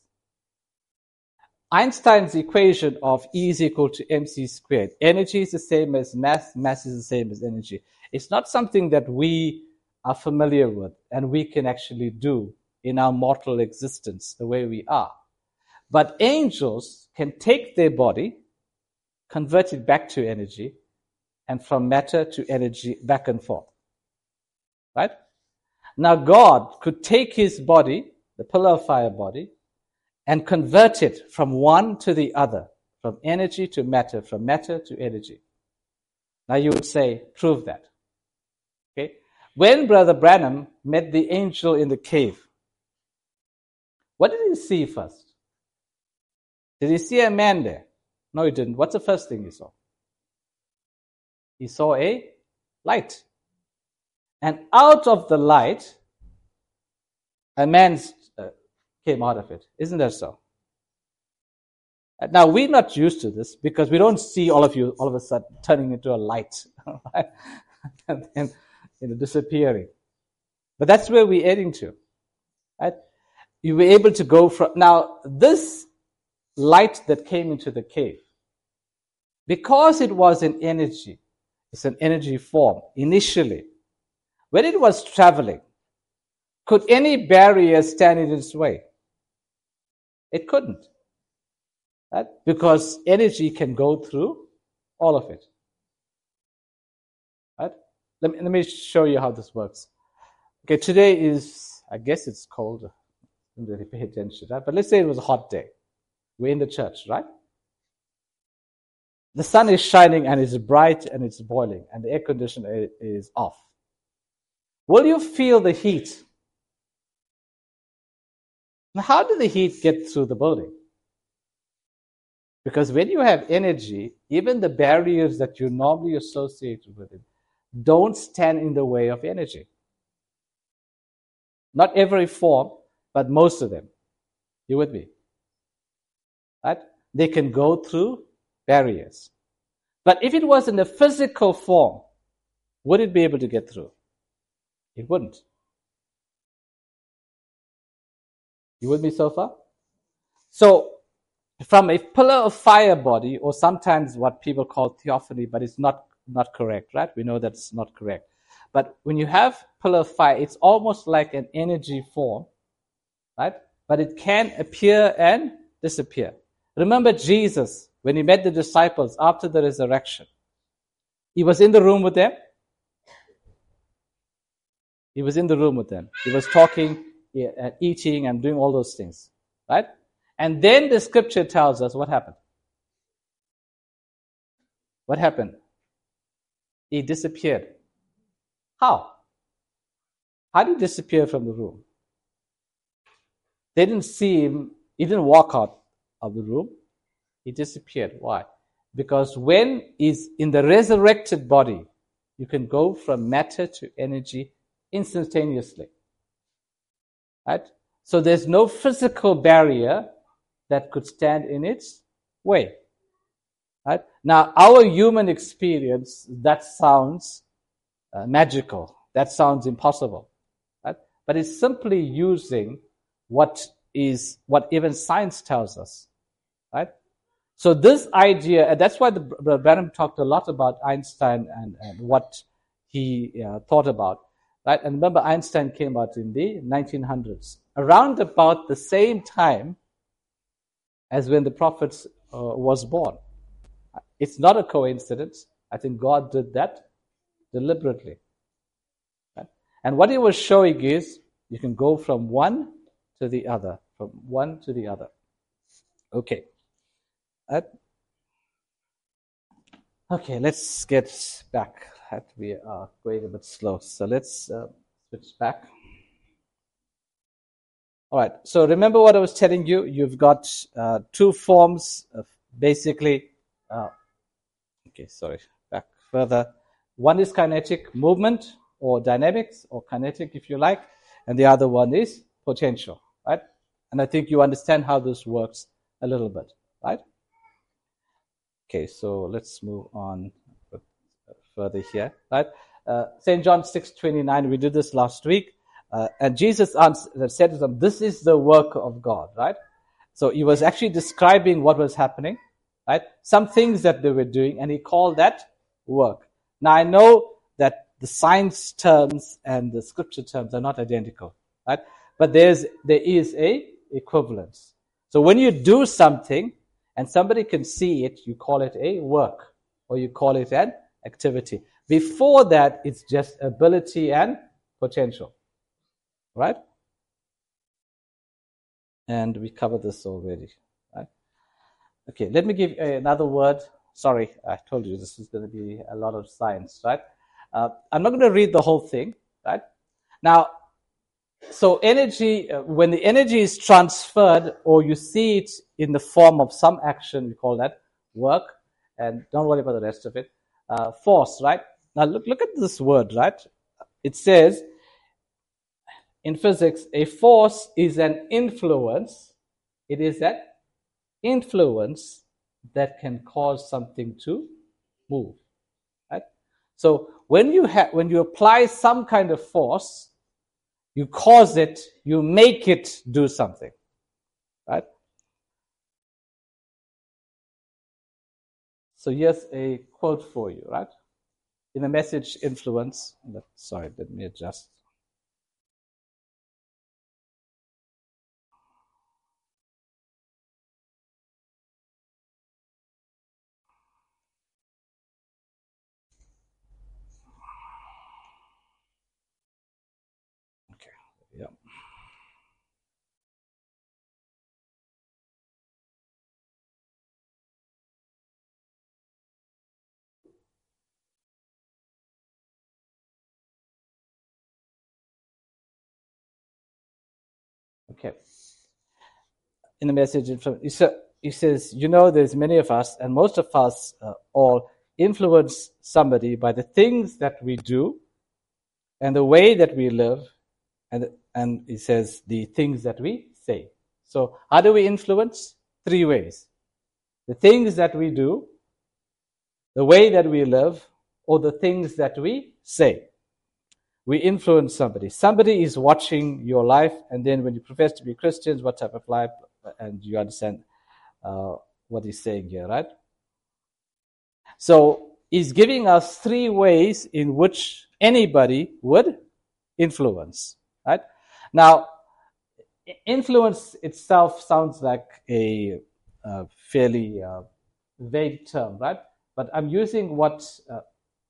Einstein's equation of E is equal to mc squared. Energy is the same as mass, mass is the same as energy. It's not something that we are familiar with and we can actually do in our mortal existence the way we are. But angels can take their body, convert it back to energy, and from matter to energy back and forth. Right? Now God could take his body, the pillar of fire body, and convert it from one to the other, from energy to matter, from matter to energy. Now you would say, prove that. Okay? When Brother Branham met the angel in the cave, what did he see first? Did he see a man there? No, he didn't. What's the first thing he saw? He saw a light. And out of the light, a man uh, came out of it. Isn't that so? Now, we're not used to this because we don't see all of you all of a sudden turning into a light right? and then you know, disappearing. But that's where we're heading to. Right? You were able to go from... Now, this light that came into the cave, because it was an energy, it's an energy form initially, when it was traveling, could any barrier stand in its way? It couldn't. Right? Because energy can go through all of it. Right? Let me, let me show you how this works. Okay, today is, I guess it's cold. I didn't really pay attention, right? But let's say it was a hot day. We're in the church, right? The sun is shining and it's bright and it's boiling and the air conditioner is off. Will you feel the heat? Now, how did the heat get through the building? Because when you have energy, even the barriers that you normally associate with it don't stand in the way of energy. Not every form, but most of them. You with me? Right? They can go through barriers. But if it was in a physical form, would it be able to get through? It wouldn't. You with me so far? So, from a pillar of fire body, or sometimes what people call theophany, but it's not, not correct, right? We know that's not correct. But when you have pillar of fire, it's almost like an energy form, right? But it can appear and disappear. Remember Jesus, when he met the disciples after the resurrection, he was in the room with them. He was in the room with them. He was talking, eating, and doing all those things, right? And then the scripture tells us what happened. what happened? He disappeared. How? How did he disappear from the room? They didn't see him. He didn't walk out of the room. He disappeared. Why? Because when he's in the resurrected body, you can go from matter to energy instantaneously. Right? So there's no physical barrier that could stand in its way. Right? Now, our human experience, that sounds uh, magical. That sounds impossible. Right? But it's simply using what is what even science tells us. Right? So this idea, and that's why the Brother Branham talked a lot about Einstein and, and what he uh, thought about. Right? And remember, Einstein came out in the nineteen hundreds, around about the same time as when the Prophet uh, was born. It's not a coincidence. I think God did that deliberately. Right? And what he was showing is you can go from one to the other, from one to the other. Okay. Right? Okay, let's get back. We are going a bit slow, so let's uh, switch back. All right, so remember what I was telling you. You've got uh, two forms of basically, uh, okay, sorry, back further. One is kinetic movement or dynamics or kinetic if you like, and the other one is potential, right? And I think you understand how this works a little bit, right? Okay, so let's move on further here, right? Uh, Saint John six twenty-nine, we did this last week. Uh, and Jesus answered, said to them, this is the work of God, right? So he was actually describing what was happening, right? Some things that they were doing, and he called that work. Now, I know that the science terms and the scripture terms are not identical, right? But there's, there is a equivalence. So when you do something and somebody can see it, you call it a work, or you call it an activity. Before that, it's just ability and potential. Right? And we covered this already. Right? Okay, let me give another word. Sorry, I told you this is going to be a lot of science, right? Uh, I'm not going to read the whole thing, right? Now, so energy, uh, when the energy is transferred or you see it in the form of some action, we call that work. And don't worry about the rest of it. Uh, force, right? Now, look, look at this word, right? It says, in physics, a force is an influence. It is an influence that can cause something to move. Right? So when you have, when you apply some kind of force, you cause it, you make it do something. Right? So here's a quote for you, right? In the message influence, sorry, let me adjust. Okay, yeah. Okay. In the message, he says, you know, there's many of us, and most of us uh, all influence somebody by the things that we do and the way that we live, and and he says the things that we say. So how do we influence? Three ways. The things that we do, the way that we live, or the things that we say. We influence somebody. Somebody is watching your life, and then when you profess to be Christians, what type of life, and you understand uh, what he's saying here, right? So he's giving us three ways in which anybody would influence, right? Now, influence itself sounds like a, a fairly uh, vague term, right? But I'm using what... Uh,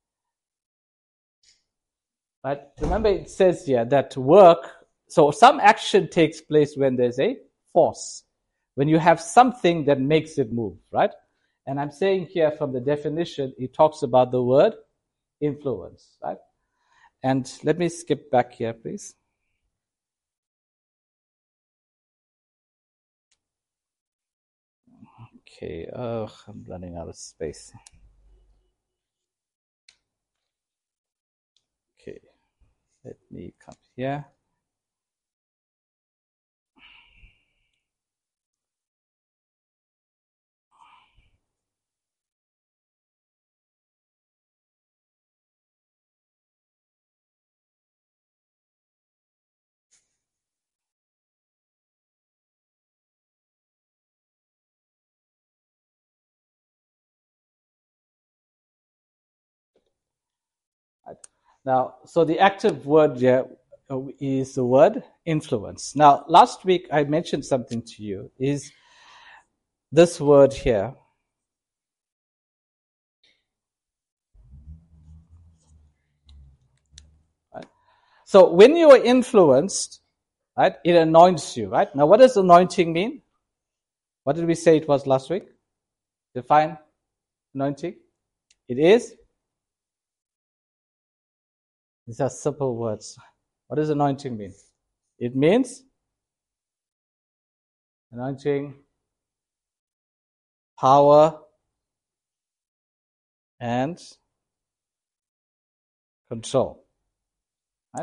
Right? Remember, it says here that work, so some action takes place when there's a force, when you have something that makes it move, right? And I'm saying here from the definition, it talks about the word influence, right? And let me skip back here, please. Okay, oh, I'm running out of space. Okay, let me come here. Now, so the active word here is the word influence. Now, last week I mentioned something to you, is this word here. Right? So when you are influenced, right, it anoints you, right? Now, what does anointing mean? What did we say it was last week? Define anointing. It is. These are simple words. What does anointing mean? It means anointing, power, and control. Right?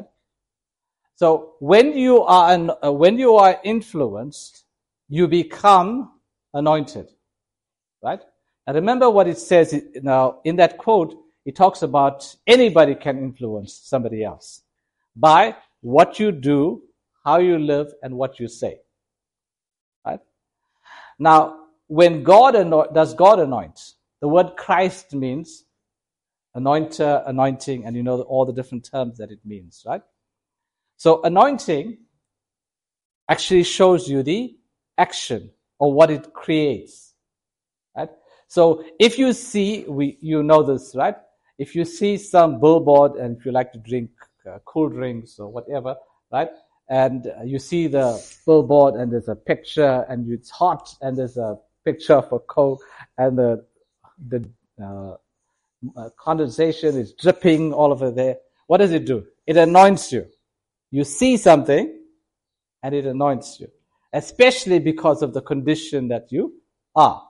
So when you are an, uh, when you are influenced, you become anointed. Right? Now remember what it says now in that quote. It talks about anybody can influence somebody else by what you do, how you live, and what you say. Right? Now, when God anoint, does God anoint? The word Christ means anointer, anointing, and you know all the different terms that it means, right? So anointing actually shows you the action or what it creates, right? So if you see, we you know this, right? If you see some billboard and if you like to drink uh, cool drinks or whatever, right? And uh, you see the billboard and there's a picture and it's hot and there's a picture of a Coke and the the uh, uh, condensation is dripping all over there. What does it do? It anoints you. You see something and it anoints you, especially because of the condition that you are.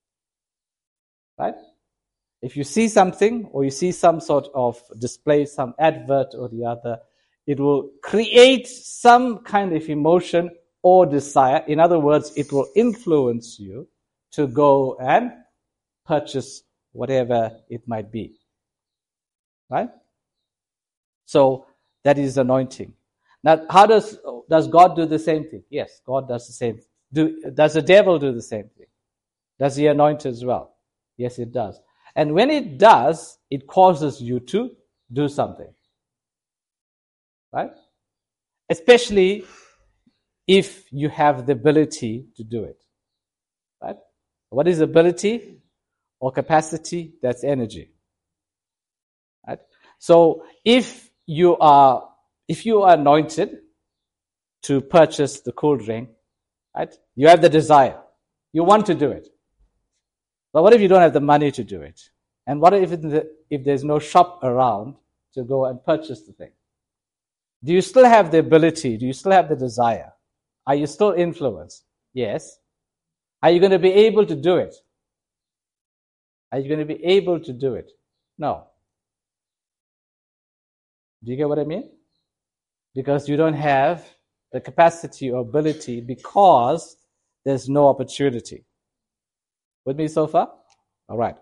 Right? If you see something or you see some sort of display, some advert or the other, it will create some kind of emotion or desire. In other words, it will influence you to go and purchase whatever it might be. Right? So that is anointing. Now, how does does God do the same thing? Yes, God does the same. Do does the devil do the same thing? Does he anoint as well? Yes, it does. And when it does, it causes you to do something. Right? Especially if you have the ability to do it. Right? What is ability or capacity? That's energy. Right? So if you are if you are anointed to purchase the cool drink, right? You have the desire. You want to do it. But what if you don't have the money to do it? And what if it, if there's no shop around to go and purchase the thing? Do you still have the ability? Do you still have the desire? Are you still influenced? Yes. Are you going to be able to do it? Are you going to be able to do it? No. Do you get what I mean? Because you don't have the capacity or ability because there's no opportunity. With me so far? All right.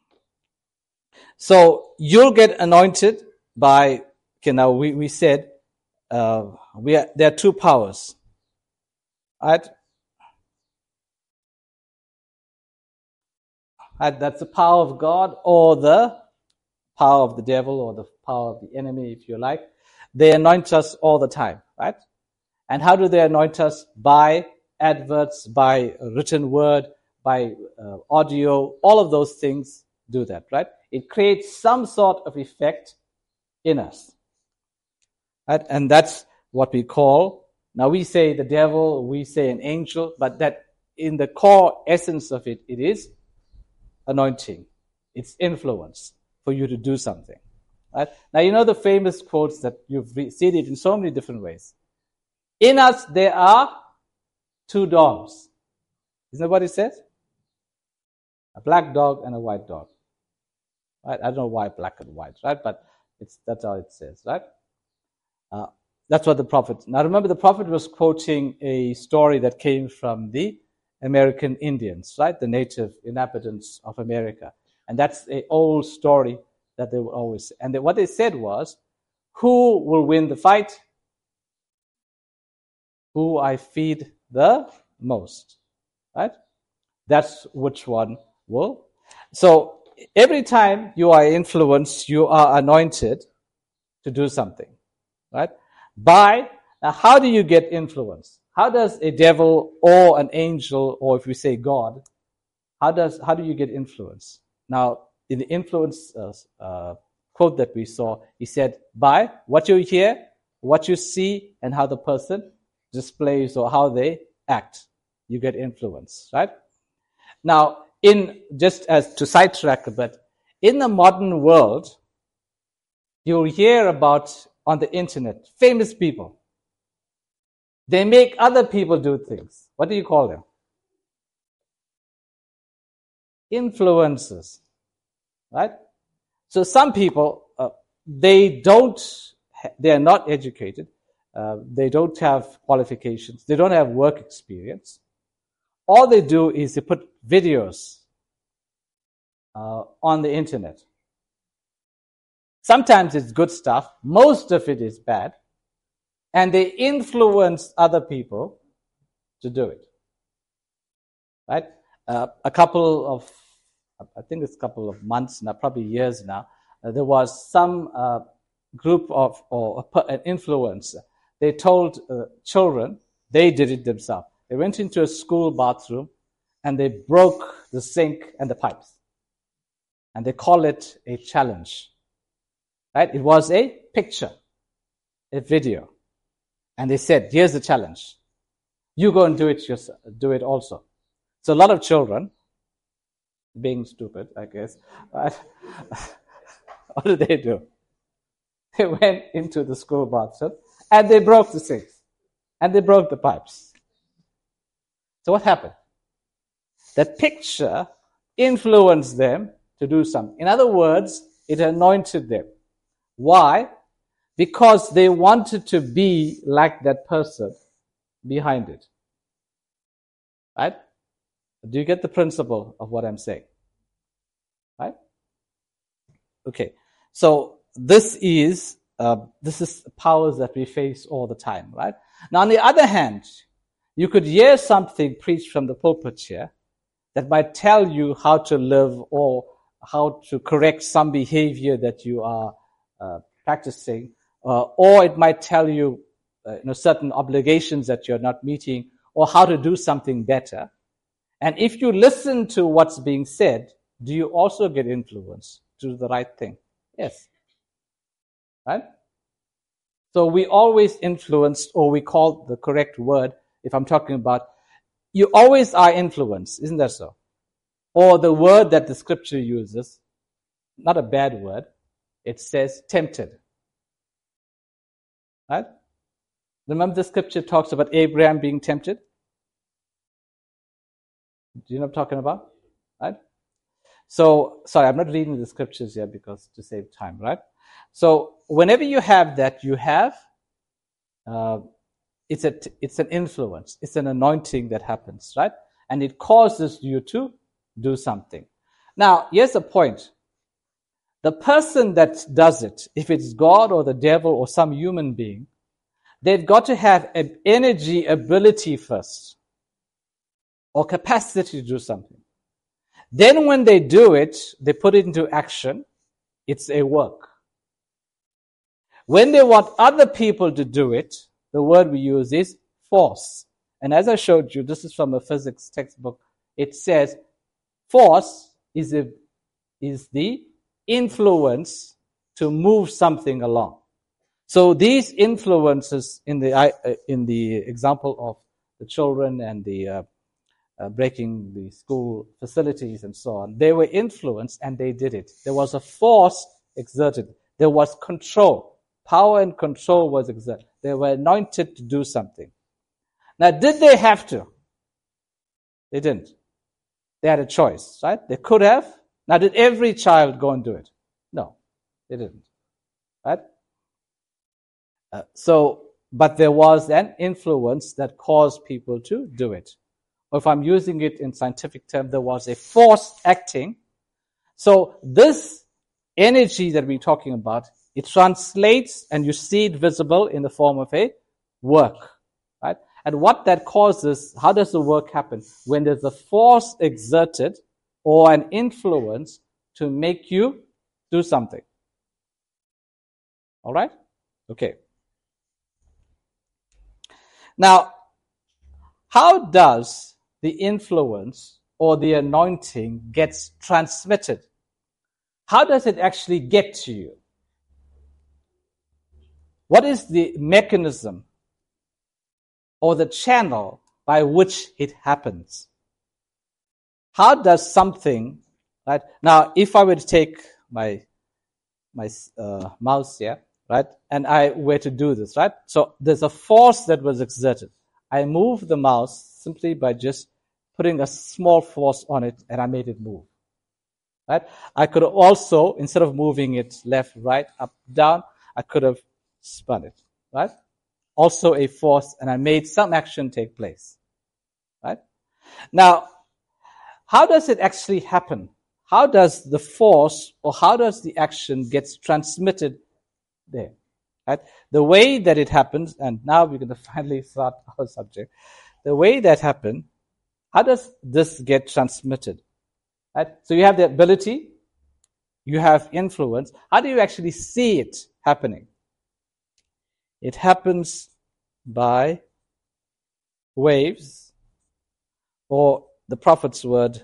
So you'll get anointed by, okay, now we, we said uh, we are, there are two powers. Right? Right? That's the power of God or the power of the devil or the power of the enemy, if you like. They anoint us all the time, right? And how do they anoint us? By adverts, by written word, by uh, audio, all of those things do that, right? It creates some sort of effect in us. Right? And that's what we call, now we say the devil, we say an angel, but that in the core essence of it, it is anointing. It's influence for you to do something. Right? Now, you know the famous quotes that you've re- seen it in so many different ways. In us, there are two dogs. Isn't that what it says? A black dog and a white dog. Right? I don't know why black and white, right? But it's that's how it says, right? Uh, that's what the prophet. Now, remember, the prophet was quoting a story that came from the American Indians, right? The native inhabitants of America. And that's an old story that they would always say. And they, what they said was, who will win the fight? Who I feed the most, right? That's which one will. So every time you are influenced, you are anointed to do something, right? By, now how do you get influence? How does a devil or an angel, or if we say God, how does how do you get influence? Now, in the influence uh, uh, quote that we saw, he said, by what you hear, what you see, and how the person displays or how they act, you get influence, right? Now, in just as to sidetrack a bit, in the modern world, you'll hear about on the internet famous people. They make other people do things. What do you call them? Influencers, right? So some people, uh, they don't, they are not educated. Uh, they don't have qualifications. They don't have work experience. All they do is they put videos uh, on the internet. Sometimes it's good stuff. Most of it is bad. And they influence other people to do it. Right? Uh, a couple of, I think it's a couple of months now, probably years now, uh, there was some uh, group of, or an influencer. They told uh, children, they did it themselves. They went into a school bathroom and they broke the sink and the pipes. And they call it a challenge. Right? It was a picture, a video. And they said, here's the challenge. You go and do it yourself, do it also. So a lot of children, being stupid, I guess, right? What did they do? They went into the school bathroom and they broke the sinks. And they broke the pipes. So what happened? That picture influenced them to do something. In other words, it anointed them. Why? Because they wanted to be like that person behind it. Right? Do you get the principle of what I'm saying? Right? Okay. So this is uh, this is powers that we face all the time, right? Now, on the other hand, you could hear something preached from the pulpit here that might tell you how to live or how to correct some behavior that you are uh, practicing, uh, or it might tell you, uh, you know, certain obligations that you're not meeting, or how to do something better. And if you listen to what's being said, do you also get influence to do the right thing? Yes. Right? So we always influenced, or we call the correct word, if I'm talking about, you always are influenced, isn't that so? Or the word that the scripture uses, not a bad word, it says tempted. Right? Remember the scripture talks about Abraham being tempted? Do you know what I'm talking about? Right? So, sorry, I'm not reading the scriptures here because to save time, right? So, whenever you have that, you have, uh, it's a, it's an influence. It's an anointing that happens, right? And it causes you to do something. Now, here's the point. The person that does it, if it's God or the devil or some human being, they've got to have an energy ability first, or capacity to do something. Then when they do it, they put it into action. It's a work. When they want other people to do it, the word we use is force. And as I showed you, this is from a physics textbook. It says force is a, is the influence to move something along. So these influences in the in the example of the children and the uh, uh, breaking the school facilities and so on. They were influenced and they did it. There was a force exerted. There was control. Power and control was exerted. They were anointed to do something. Now, did they have to? They didn't. They had a choice, right? They could have. Now, did every child go and do it? No, they didn't, right? Uh, so, but there was an influence that caused people to do it. Or if I'm using it in scientific terms, there was a force acting. So this energy that we're talking about, it translates and you see it visible in the form of a work, right? And what that causes, how does the work happen? When there's a force exerted or an influence to make you do something. All right? Okay. Now, how does the influence or the anointing gets transmitted? How does it actually get to you? What is the mechanism or the channel by which it happens? How does something, right? Now, if I were to take my my uh, mouse here, right, and I were to do this, right? So there's a force that was exerted. I moved the mouse simply by just putting a small force on it, and I made it move. Right? I could also, instead of moving it left, right, up, down, I could have spun it. Right? Also a force, and I made some action take place. Right? Now, how does it actually happen? How does the force or how does the action gets transmitted there? Right? The way that it happens, and now we're going to finally start our subject. The way that happened, how does this get transmitted? Right? So you have the ability, you have influence. How do you actually see it happening? It happens by waves, or the prophet's word,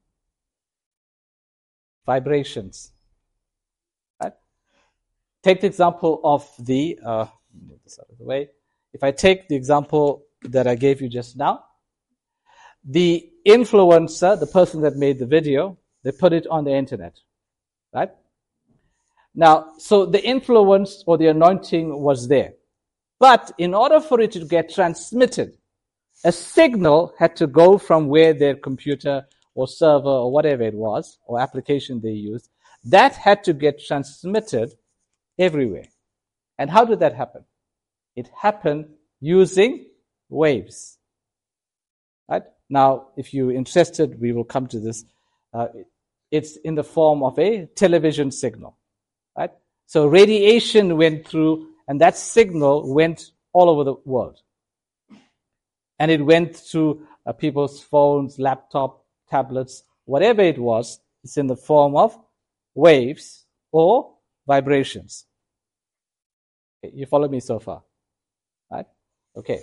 vibrations. Right? Take the example of the, uh, move this out of the way. If I take the example that I gave you just now, the influencer, the person that made the video, they put it on the internet, right? Now, so the influence or the anointing was there. But in order for it to get transmitted, a signal had to go from where their computer or server or whatever it was, or application they used, that had to get transmitted everywhere. And how did that happen? It happened using waves. Right? Now, if you're interested, we will come to this. Uh, it's in the form of a television signal. Right? So radiation went through, and that signal went all over the world. And it went through uh, people's phones, laptop, tablets, whatever it was. It's in the form of waves or vibrations. Okay, you follow me so far? Right? Okay.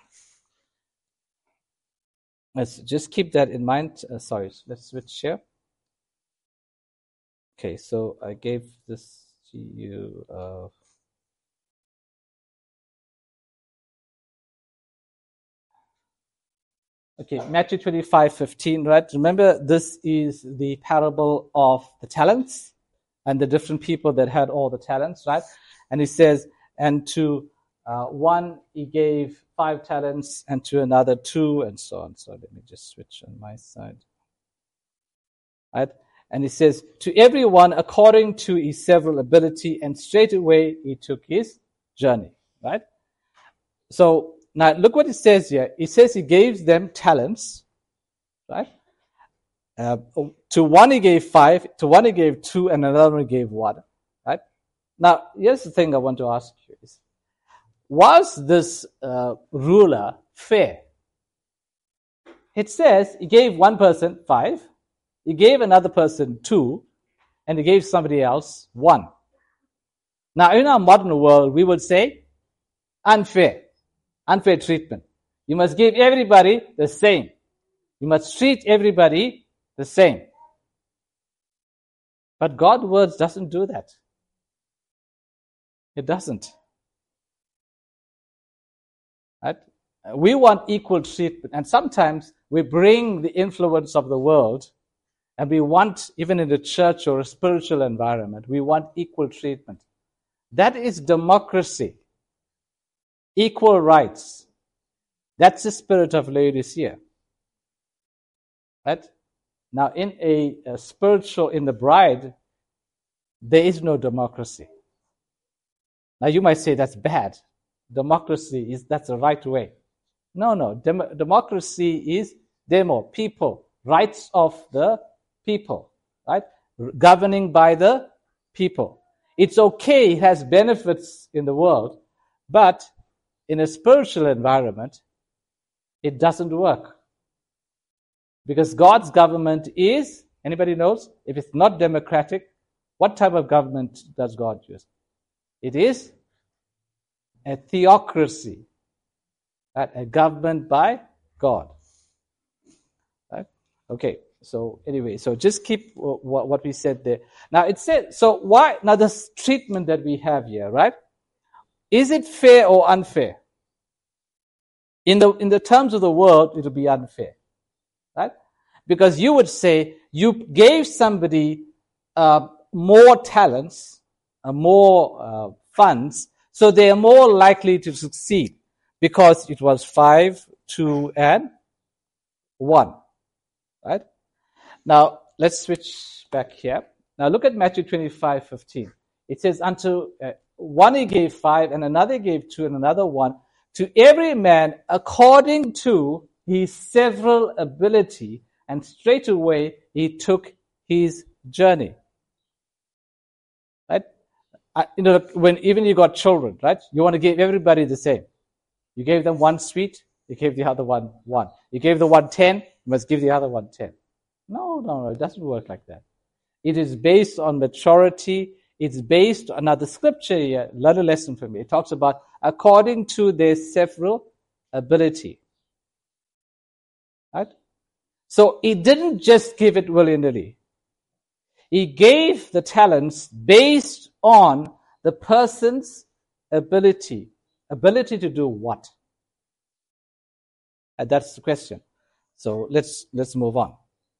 Let's just keep that in mind. Uh, sorry, let's switch here. Okay, so I gave this to you. Uh, okay, Matthew twenty-five fifteen, right? Remember, this is the parable of the talents and the different people that had all the talents, right? And he says, and to uh, one he gave five talents, and to another two, and so on. So let me just switch on my side. Right? And he says, to everyone according to his several ability, and straightway he took his journey. Right? So now look what it says here. It says he gave them talents. Right? Uh, to one he gave five, to one he gave two, and another one he gave one. Right? Now, here's the thing I want to ask you is, was this uh, ruler fair? It says he gave one person five, he gave another person two, and he gave somebody else one. Now, in our modern world, we would say unfair, unfair treatment. You must give everybody the same. You must treat everybody the same. But God's words doesn't do that. It doesn't. Right? We want equal treatment, and sometimes we bring the influence of the world, and we want, even in the church or a spiritual environment, we want equal treatment. That is democracy. Equal rights. That's the spirit of Laodicea. Right? Now, in a, a spiritual, in the bride, there is no democracy. Now, you might say that's bad. Democracy is, that's the right way. No, no. Dem- democracy is demo, people, rights of the people, right? Governing by the people. It's okay, it has benefits in the world, but in a spiritual environment, it doesn't work. Because God's government is, anybody knows, if it's not democratic, what type of government does God use? It is a theocracy, right? A government by God. Right? Okay, so anyway, so just keep what, what we said there. Now it said, so why, now this treatment that we have here, right? Is it fair or unfair? In the, in the terms of the world, it will be unfair. Right? Because you would say you gave somebody uh, more talents, uh, more uh, funds, so they are more likely to succeed because it was five, two, and one. Right? Now let's switch back here. Now look at Matthew twenty-five fifteen. It says, "Unto uh, one he gave five, and another gave two, and another one. To every man according to his several ability, and straightway he took his journey." Right? I, you know, when even you got children, right? You want to give everybody the same. You gave them one sweet, you gave the other one one. You gave the one ten, you must give the other one ten. No, no, no, it doesn't work like that. It is based on maturity. It's based on, now the scripture here, learn a lesson from me. It talks about according to their several ability. Right? So he didn't just give it willy-nilly. He gave the talents based on the person's ability. Ability to do what? And that's the question. So let's let's move on.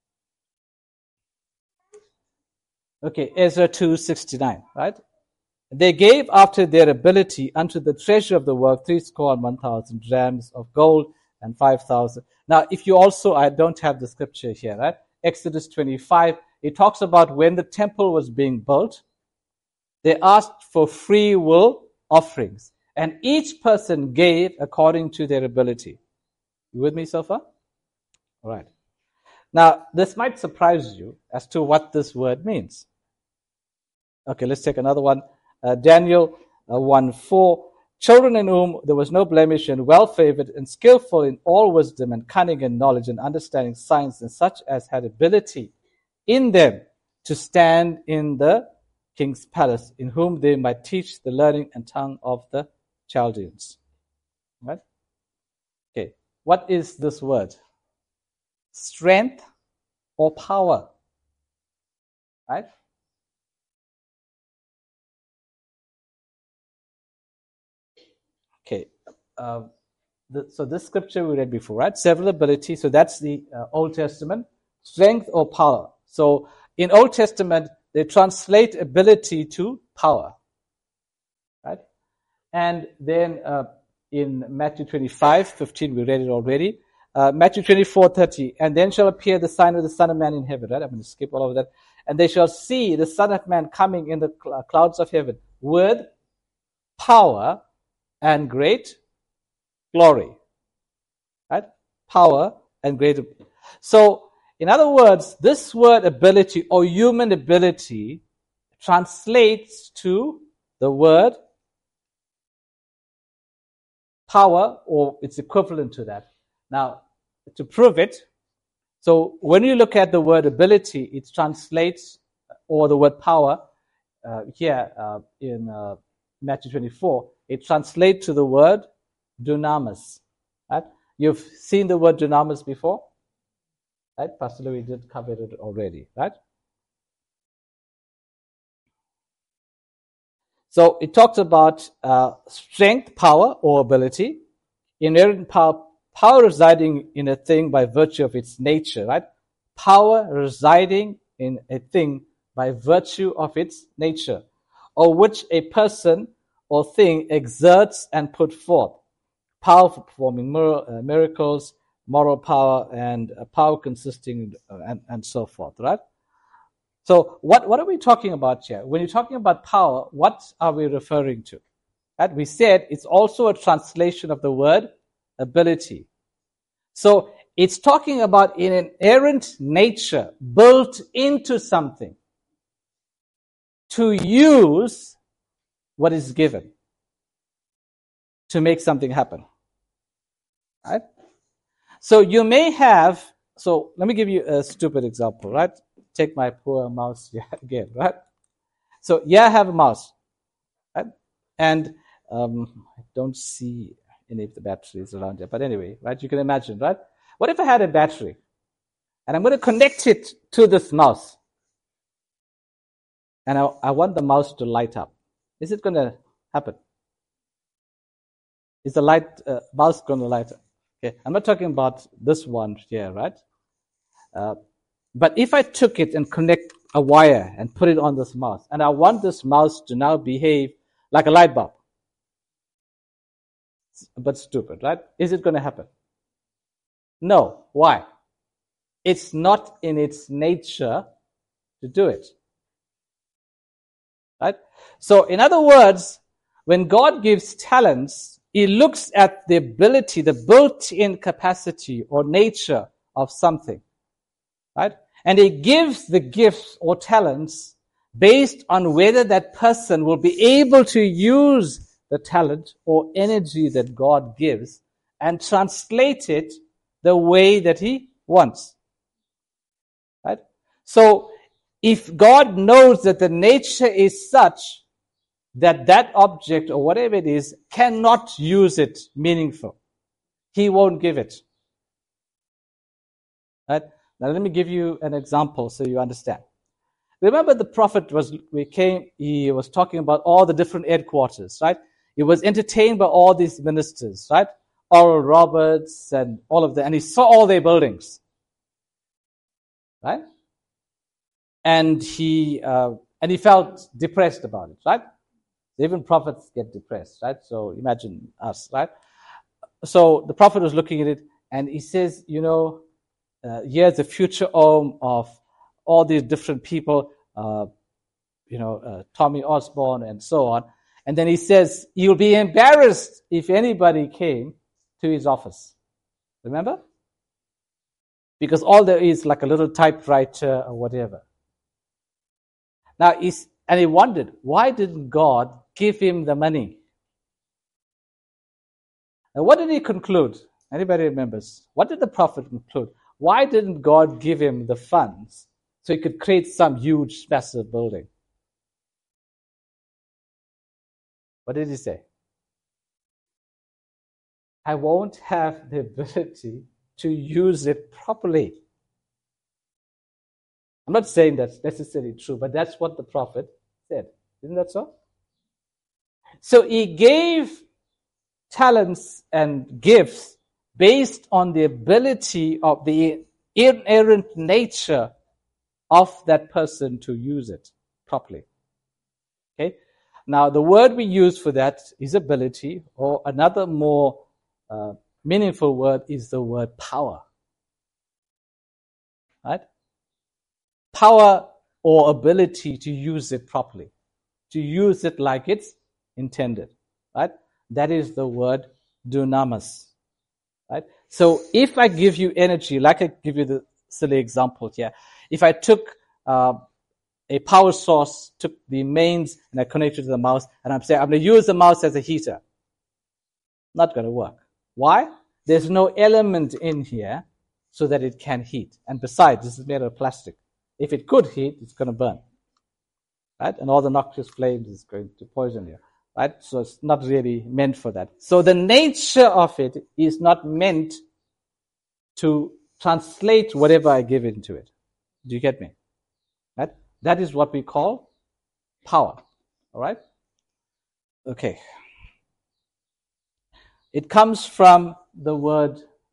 Okay, Ezra two sixty-nine, right? They gave after their ability unto the treasure of the work three score and one thousand drams of gold and five thousand. Now, if you also, I don't have the scripture here, right? Exodus twenty-five, it talks about when the temple was being built, they asked for free will offerings, and each person gave according to their ability. You with me so far? All right. Now, this might surprise you as to what this word means. Okay, let's take another one. Uh, Daniel uh, one four. Children in whom there was no blemish, and well-favored and skillful in all wisdom and cunning and knowledge and understanding science, and such as had ability in them to stand in the king's palace, in whom they might teach the learning and tongue of the Chaldeans. Right? Okay, what is this word? Strength or power? Right? Okay, uh, the, so this scripture we read before, right? Several ability. So that's the uh, Old Testament. Strength or power. So in Old Testament, they translate ability to power, right? And then uh, in Matthew twenty-five fifteen, we read it already. Uh, Matthew twenty-four thirty, and then shall appear the sign of the Son of Man in heaven, right? I'm going to skip all of that. And they shall see the Son of Man coming in the cl- clouds of heaven with power and great glory. Right? Power and great. So, in other words, this word ability or human ability translates to the word power, or it's equivalent to that. Now, to prove it, so when you look at the word ability, it translates, or the word power, uh, here uh, in uh, Matthew twenty-four, it translates to the word dunamis. Right? You've seen the word dunamis before? Right? Pastor Louis did cover it already, right? So it talks about uh, strength, power, or ability, inherent power, power residing in a thing by virtue of its nature, right? Power residing in a thing by virtue of its nature, or which a person or thing exerts and put forth. Power for performing mir- uh, miracles, moral power, and uh, power consisting, uh, and, and so forth, right? So what, what are we talking about here? When you're talking about power, what are we referring to? Right? We said it's also a translation of the word ability. So it's talking about an inherent nature built into something to use what is given to make something happen. Right? So you may have, so let me give you a stupid example, right? Take my poor mouse here again, right? So yeah, I have a mouse, right? And um, I don't see any of the batteries around here, but anyway, right? You can imagine, right? What if I had a battery and I'm going to connect it to this mouse and I, I want the mouse to light up? Is it going to happen? Is the light uh, mouse going to light up? Okay, I'm not talking about this one here, right? Uh, but if I took it and connect a wire and put it on this mouse, and I want this mouse to now behave like a light bulb, but stupid, right? Is it going to happen? No. Why? It's not in its nature to do it. Right? So, in other words, when God gives talents, He looks at the ability, the built-in capacity or nature of something. Right? And He gives the gifts or talents based on whether that person will be able to use the talent or energy that God gives and translate it the way that He wants. Right? So, if God knows that the nature is such that that object or whatever it is cannot use it meaningful, He won't give it. Right? Now let me give you an example so you understand. Remember the prophet was, we came, he was talking about all the different headquarters, right? He was entertained by all these ministers, right? Oral Roberts and all of them, and he saw all their buildings, right? And he, uh, and he felt depressed about it, right? Even prophets get depressed, right? So imagine us, right? So the prophet was looking at it and he says, you know, uh, here's the future home of all these different people, uh, you know, uh, Tommy Osborne and so on. And then he says, you'll be embarrassed if anybody came to his office. Remember? Because all there is like a little typewriter or whatever. Now, he's, and he wondered, why didn't God give him the money? Now, what did he conclude? Anybody remembers? What did the prophet conclude? Why didn't God give him the funds so he could create some huge, massive building? What did he say? I won't have the ability to use it properly. I'm not saying that's necessarily true, but that's what the prophet said. Isn't that so? So he gave talents and gifts based on the ability of the inherent nature of that person to use it properly. Okay? Now, the word we use for that is ability, or another more uh, meaningful word is the word power. Right? Power or ability to use it properly, to use it like it's intended. Right? That is the word dunamis. Right? So if I give you energy, like I give you the silly example here, if I took uh, a power source, took the mains, and I connected to the mouse, and I'm saying I'm going to use the mouse as a heater, not going to work. Why? There's no element in here so that it can heat. And besides, this is made of plastic. If it could heat, it's going to burn. Right? And all the noxious flames is going to poison you. Right? So it's not really meant for that. So the nature of it is not meant to translate whatever I give into it. Do you get me? Right? That is what we call power. All right? Okay. It comes from the word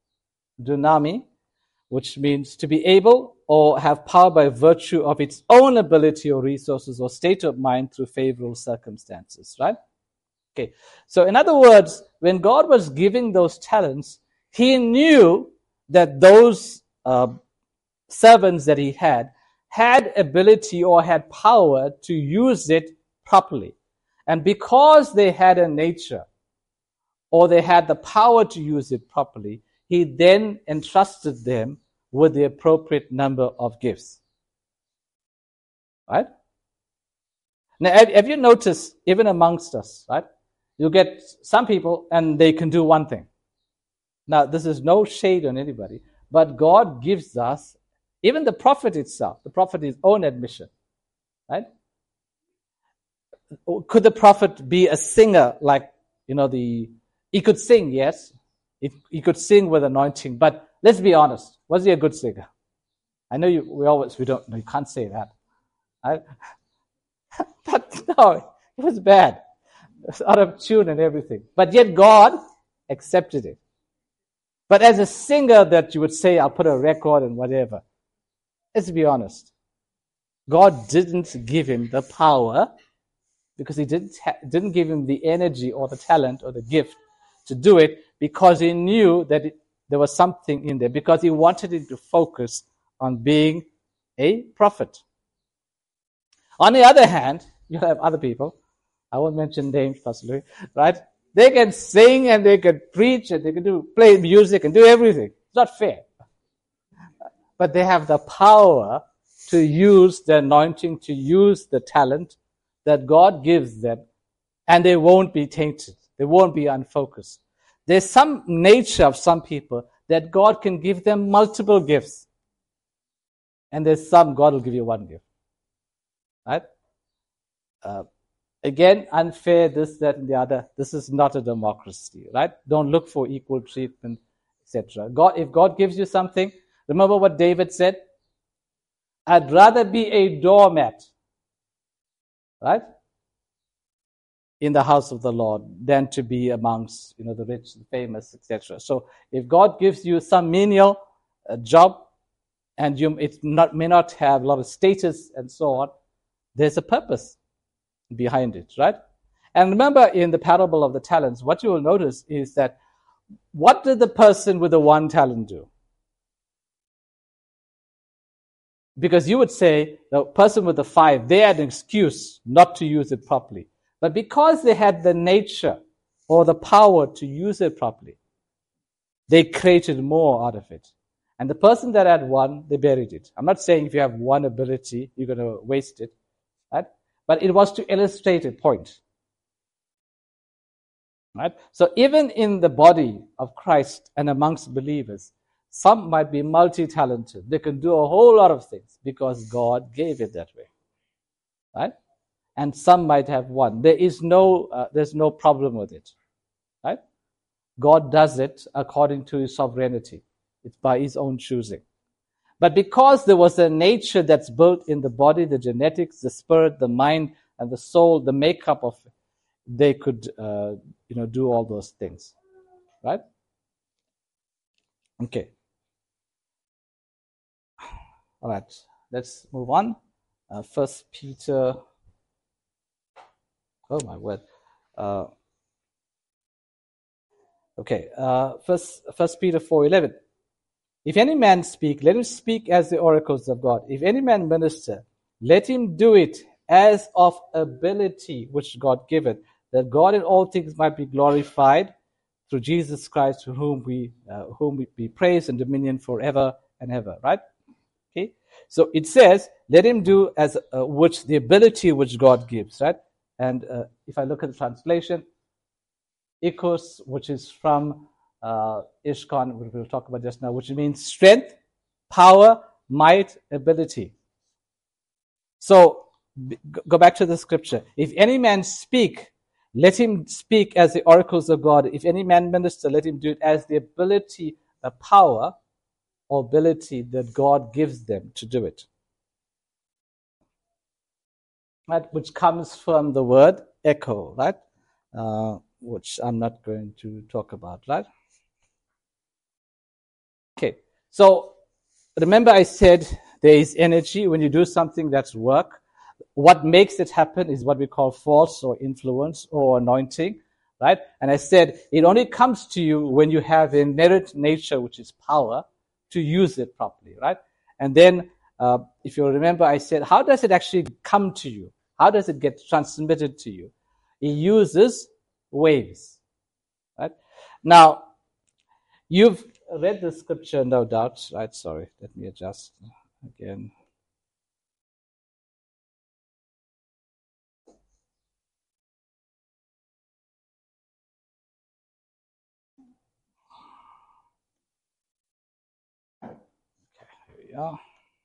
dunami, which means to be able or have power by virtue of its own ability or resources or state of mind through favorable circumstances, right? Okay. So in other words, when God was giving those talents, he knew that those uh, servants that he had had ability or had power to use it properly. And because they had a nature or they had the power to use it properly, he then entrusted them with the appropriate number of gifts. Right? Now, have you noticed, even amongst us, right? You get some people and they can do one thing. Now, this is no shade on anybody, but God gives us, even the prophet itself, the prophet is own admission, right? Could the prophet be a singer like, you know, the, he could sing, yes. He, he could sing with anointing, but let's be honest, was he a good singer? I know you, we always, we don't, you can't say that. Right? But no, it was bad. It was out of tune and everything. But yet God accepted it. But as a singer that you would say, I'll put a record and whatever. Let's be honest. God didn't give him the power because he didn't, ha- didn't give him the energy or the talent or the gift to do it because he knew that it, there was something in there, because he wanted him to focus on being a prophet. On the other hand, you have other people, I won't mention names personally, right? They can sing and they can preach and they can do play music and do everything. It's not fair. But they have the power to use the anointing, to use the talent that God gives them, and they won't be tainted. They won't be unfocused. There's some nature of some people that God can give them multiple gifts. And there's some God will give you one gift. Right? Uh, again, unfair, this, that, and the other. This is not a democracy, right? Don't look for equal treatment, et cetera. God, if God gives you something, remember what David said? I'd rather be a doormat, right, in the house of the Lord than to be amongst, you know, the rich, the famous, et cetera. So if God gives you some menial uh, job, and you it not may not have a lot of status and so on, there's a purpose behind it, right? And remember, in the parable of the talents, what you will notice is that what did the person with the one talent do? Because you would say the person with the five, they had an excuse not to use it properly. But because they had the nature or the power to use it properly, they created more out of it. And the person that had one, they buried it. I'm not saying if you have one ability, you're going to waste it, right? But it was to illustrate a point, right? So even in the body of Christ and amongst believers, some might be multi-talented. They can do a whole lot of things because God gave it that way, right? And some might have one. There is no, uh, there's no problem with it, right? God does it according to his sovereignty. It's by his own choosing. But because there was a nature that's built in the body, the genetics, the spirit, the mind, and the soul, the makeup of it, they could, uh, you know, do all those things, right? Okay. All right. Let's move on. Uh, First Peter. Oh my word. Uh, okay. Uh, first, First Peter four eleven. If any man speak, let him speak as the oracles of God. If any man minister, let him do it as of ability which God giveth, that God in all things might be glorified through Jesus Christ, to whom we uh, whom we be praise and dominion forever and ever. Right? Okay. So it says, let him do as uh, which the ability which God gives. Right? And uh, if I look at the translation, ikos, which is from uh, Ishkan, which we'll talk about just now, which means strength, power, might, ability. So b- go back to the scripture. If any man speak, let him speak as the oracles of God. If any man minister, let him do it as the ability, the power or ability that God gives them to do it. Right? Which comes from the word echo, right? Uh, which I'm not going to talk about, right? So remember I said there is energy when you do something that's work. What makes it happen is what we call force or influence or anointing, right? And I said it only comes to you when you have inherent nature, which is power, to use it properly, right? And then, uh, if you remember, I said, how does it actually come to you? How does it get transmitted to you? It uses waves, right? Now, you've read the scripture, no doubt, right? Sorry, let me adjust again. Okay, here we are.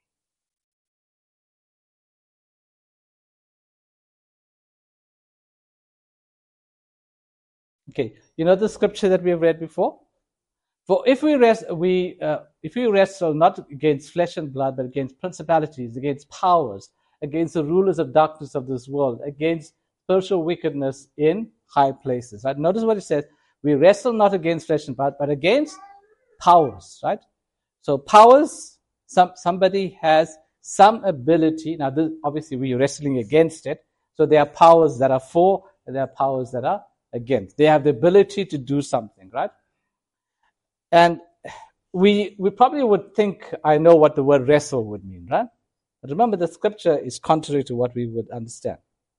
Okay, you know the scripture that we have read before? For if we rest, we uh, if we wrestle not against flesh and blood, but against principalities, against powers, against the rulers of darkness of this world, against spiritual wickedness in high places. Right? Notice what it says: we wrestle not against flesh and blood, but against powers. Right? So powers, some somebody has some ability. Now, this, obviously, we're wrestling against it. So there are powers that are for, and there are powers that are against. They have the ability to do something, right? And we we probably would think, I know what the word wrestle would mean, right? But remember, the scripture is contrary to what we would understand.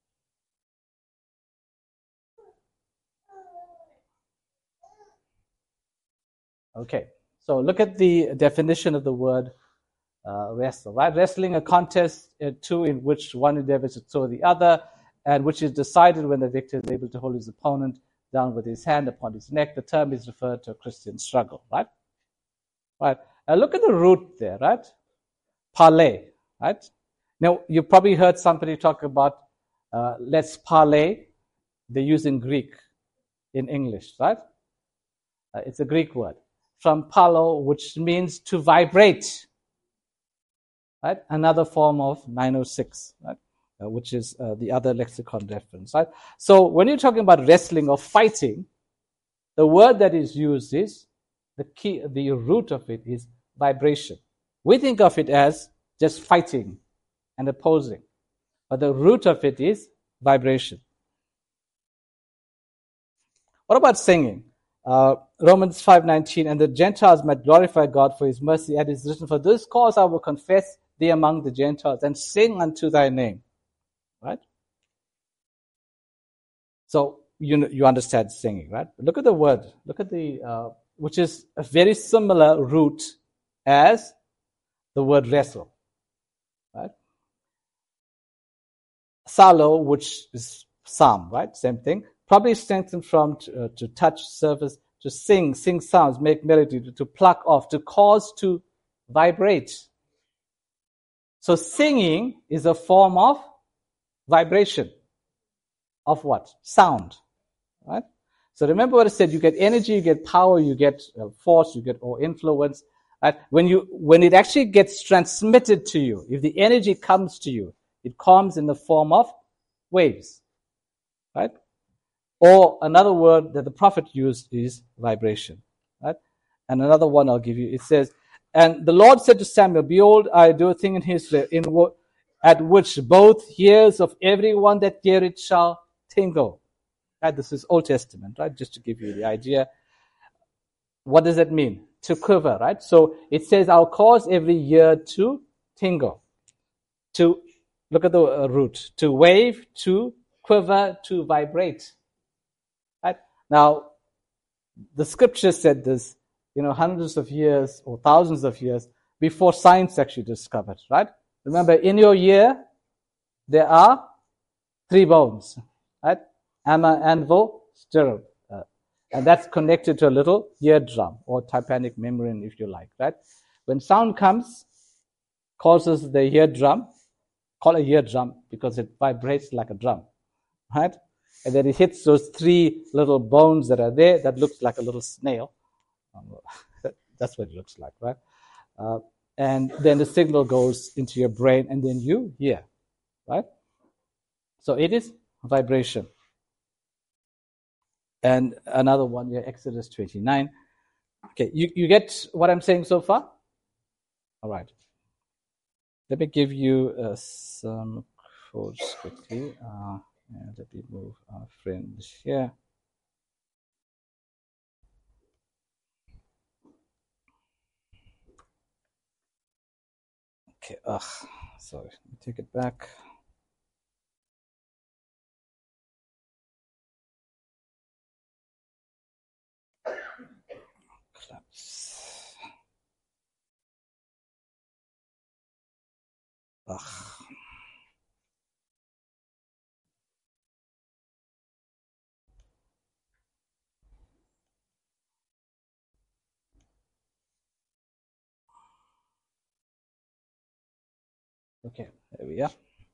Okay, so look at the definition of the word uh, wrestle, right? Wrestling, a contest, uh, two in which one endeavors to throw the other, and which is decided when the victor is able to hold his opponent down with his hand upon his neck. The term is referred to a Christian struggle, right? Right. Now look at the root there, right? Parlay, right? Now, you probably heard somebody talk about uh, let's parlay. They use in Greek, in English, right? Uh, it's a Greek word. From palo, which means to vibrate, right? Another form of nine oh six, right? Uh, which is uh, the other lexicon reference, right? So when you're talking about wrestling or fighting, the word that is used is, the key, the root of it is vibration. We think of it as just fighting and opposing, but the root of it is vibration. What about singing? Uh, Romans five nineteen, and the Gentiles might glorify God for his mercy, and it is written, for this cause I will confess thee among the Gentiles and sing unto thy name. Right? So you you understand singing, right? Look at the word. Look at the, uh, which is a very similar root as the word wrestle. Right? Salo, which is psalm, right? Same thing. Probably strengthened from to, uh, to touch, surface, to sing, sing sounds, make melody, to, to pluck off, to cause to vibrate. So singing is a form of vibration. Of what? Sound. Right? So remember what I said, you get energy, you get power, you get uh, force, you get or influence. Right? When you, when it actually gets transmitted to you, if the energy comes to you, it comes in the form of waves. Right? Or another word that the prophet used is vibration. Right? And another one I'll give you, it says, and the Lord said to Samuel, behold, I do a thing in Israel, in wo- at which both ears of everyone that hear it shall tingle. Right? This is Old Testament, right? Just to give you the idea. What does that mean? To quiver, right? So it says, I'll cause every ear to tingle. To, look at the uh, root. To wave, to quiver, to vibrate. Right? Now, the scripture said this, you know, hundreds of years or thousands of years before science actually discovered, right? Remember, in your ear, there are three bones, right? Hammer, anvil, stirrup. Uh, and that's connected to a little eardrum or tympanic membrane, if you like, right? When sound comes, causes the eardrum, call it eardrum because it vibrates like a drum, right? And then it hits those three little bones that are there that looks like a little snail. That's what it looks like, right? Uh, and then the signal goes into your brain and then you hear, right? So it is vibration. And another one, yeah, Exodus twenty-nine. Okay, you, you get what I'm saying so far? All right. Let me give you uh, some quotes quickly. Uh, and let me move our friend here. Okay. Ugh. Sorry. Let me take it back. Collapse. Ugh. Okay. There we are.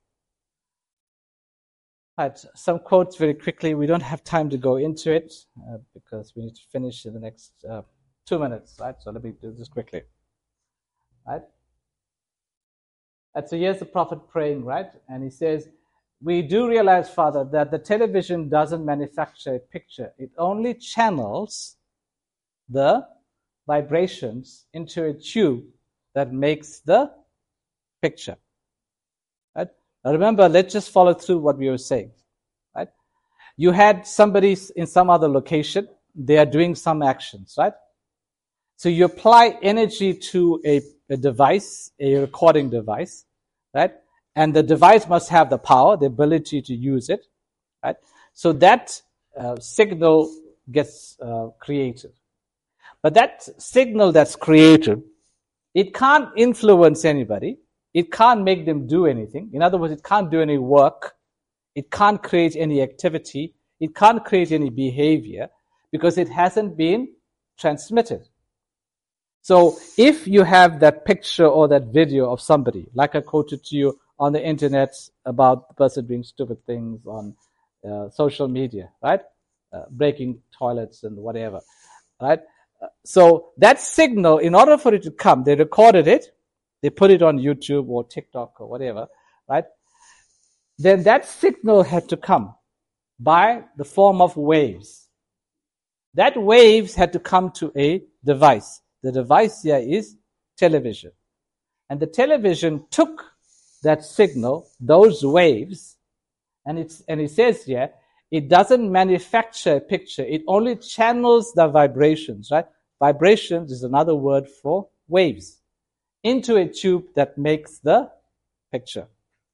Right, some quotes very quickly. We don't have time to go into it uh, because we need to finish in the next uh, two minutes, right? So let me do this quickly, right? And so here's the prophet praying, right? And he says, we do realize, Father, that the television doesn't manufacture a picture. It only channels the vibrations into a tube that makes the picture, right? Now remember, let's just follow through what we were saying, right? You had somebody in some other location. They are doing some actions, right? So you apply energy to a, a device, a recording device, right? And the device must have the power, the ability to use it, right? So that uh, signal gets uh, created. But that signal that's created, it can't influence anybody. It can't make them do anything. In other words, it can't do any work. It can't create any activity. It can't create any behavior because it hasn't been transmitted. So if you have that picture or that video of somebody, like I quoted to you on the internet about the person doing stupid things on uh, social media, right? Uh, breaking toilets and whatever, right? Uh, so that signal, in order for it to come, they recorded it, they put it on YouTube or TikTok or whatever, right? Then that signal had to come by the form of waves. That waves had to come to a device. The device here is television. And the television took that signal, those waves, and it's and it says here, it doesn't manufacture a picture, it only channels the vibrations, right? Vibrations is another word for waves into a tube that makes the picture.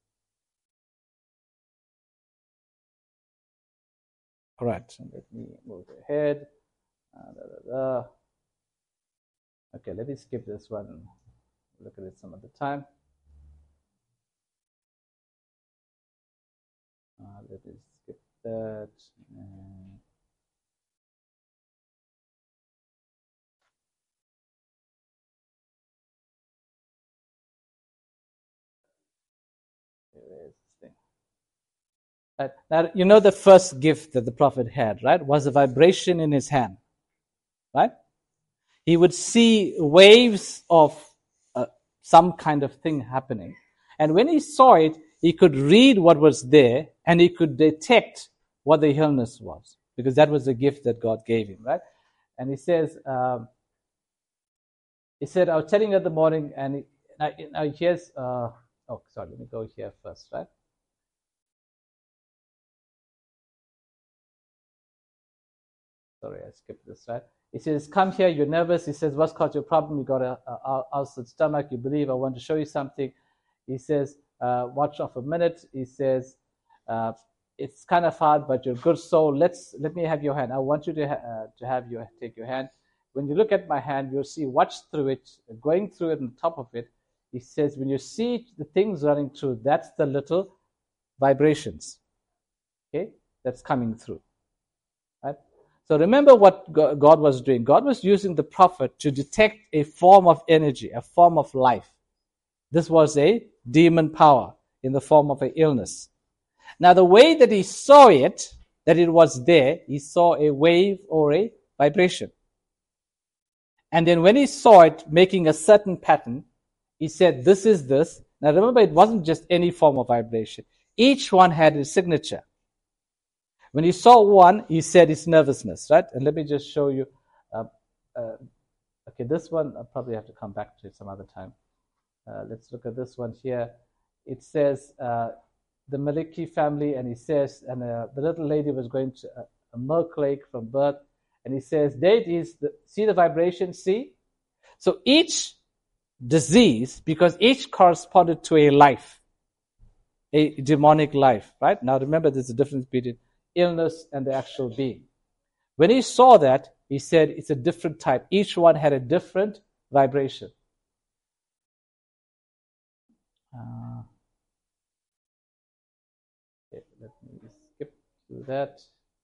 All right, let me move ahead. Uh, da, da, da. Okay, let me skip this one and look at it some other time. Uh, let me skip that. Uh, where is this thing? Right. Now, you know the first gift that the prophet had, right, was a vibration in his hand, right? He would see waves of uh, some kind of thing happening. And when he saw it, he could read what was there and he could detect what the illness was, because that was the gift that God gave him, right? And he says, um, he said, I was telling you in the morning, and he, now, now here's, uh, oh, sorry, let me go here first, right? Sorry, I skipped this, right? He says, come here, you're nervous. He says, what's caused your problem? You got a, a ulcer stomach. You believe I want to show you something. He says, uh, watch off a minute. He says, uh, it's kind of hard, but you're a good soul. Let's, let me have your hand. I want you to, ha- uh, to have you take your hand. When you look at my hand, you'll see, watch through it, going through it on top of it. He says, when you see the things running through, that's the little vibrations, okay, that's coming through. Right? So remember what God was doing. God was using the prophet to detect a form of energy, a form of life. This was a demon power in the form of an illness. Now the way that he saw it, that it was there, he saw a wave or a vibration. And then when he saw it making a certain pattern, he said, this is this. Now remember, it wasn't just any form of vibration. Each one had a signature. When he saw one, he said it's nervousness, right? And let me just show you. Uh, uh, okay, this one I'll probably have to come back to it some other time. Uh, let's look at this one here. It says uh, the Maliki family, and he says, and uh, the little lady was going to a, a milk lake from birth, and he says, there it is, the, see the vibration, see? So each disease, because each corresponded to a life, a demonic life, right? Now remember, there's a difference between illness and the actual being. When he saw that, he said it's a different type. Each one had a different vibration. Uh, okay, let me skip through that.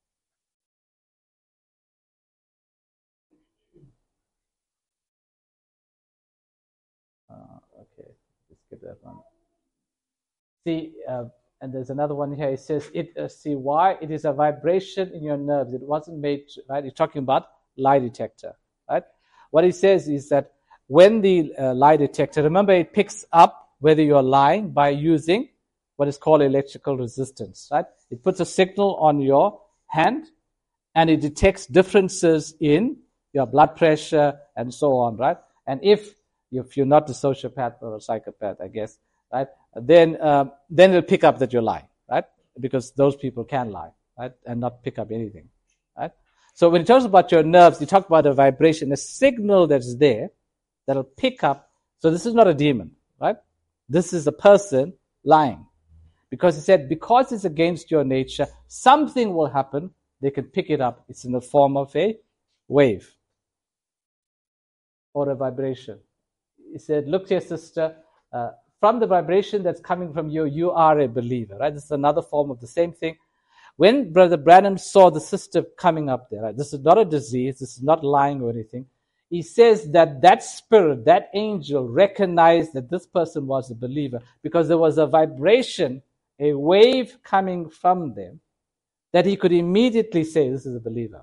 Uh, okay, let's skip that one. See, uh, and there's another one here. It says, "It uh, see why it is a vibration in your nerves. It wasn't made to, right." He's talking about lie detector, right? What he says is that when the uh, lie detector, remember, it picks up whether you're lying by using what is called electrical resistance, right? It puts a signal on your hand, and it detects differences in your blood pressure and so on, right? And if if you're not a sociopath or a psychopath, I guess, right, then uh, then it'll pick up that you're lying, right? Because those people can lie, right, and not pick up anything, right? So when it talks about your nerves, you talk about a vibration, a signal that's there that'll pick up. So this is not a demon, right? This is a person lying. Because he said, because it's against your nature, something will happen. They can pick it up. It's in the form of a wave or a vibration. He said, look, dear sister, uh, from the vibration that's coming from you, you are a believer, right? This is another form of the same thing. When Brother Branham saw the sister coming up there, right? This is not a disease. This is not lying or anything. He says that that spirit, that angel, recognized that this person was a believer because there was a vibration, a wave coming from them, that he could immediately say, this is a believer.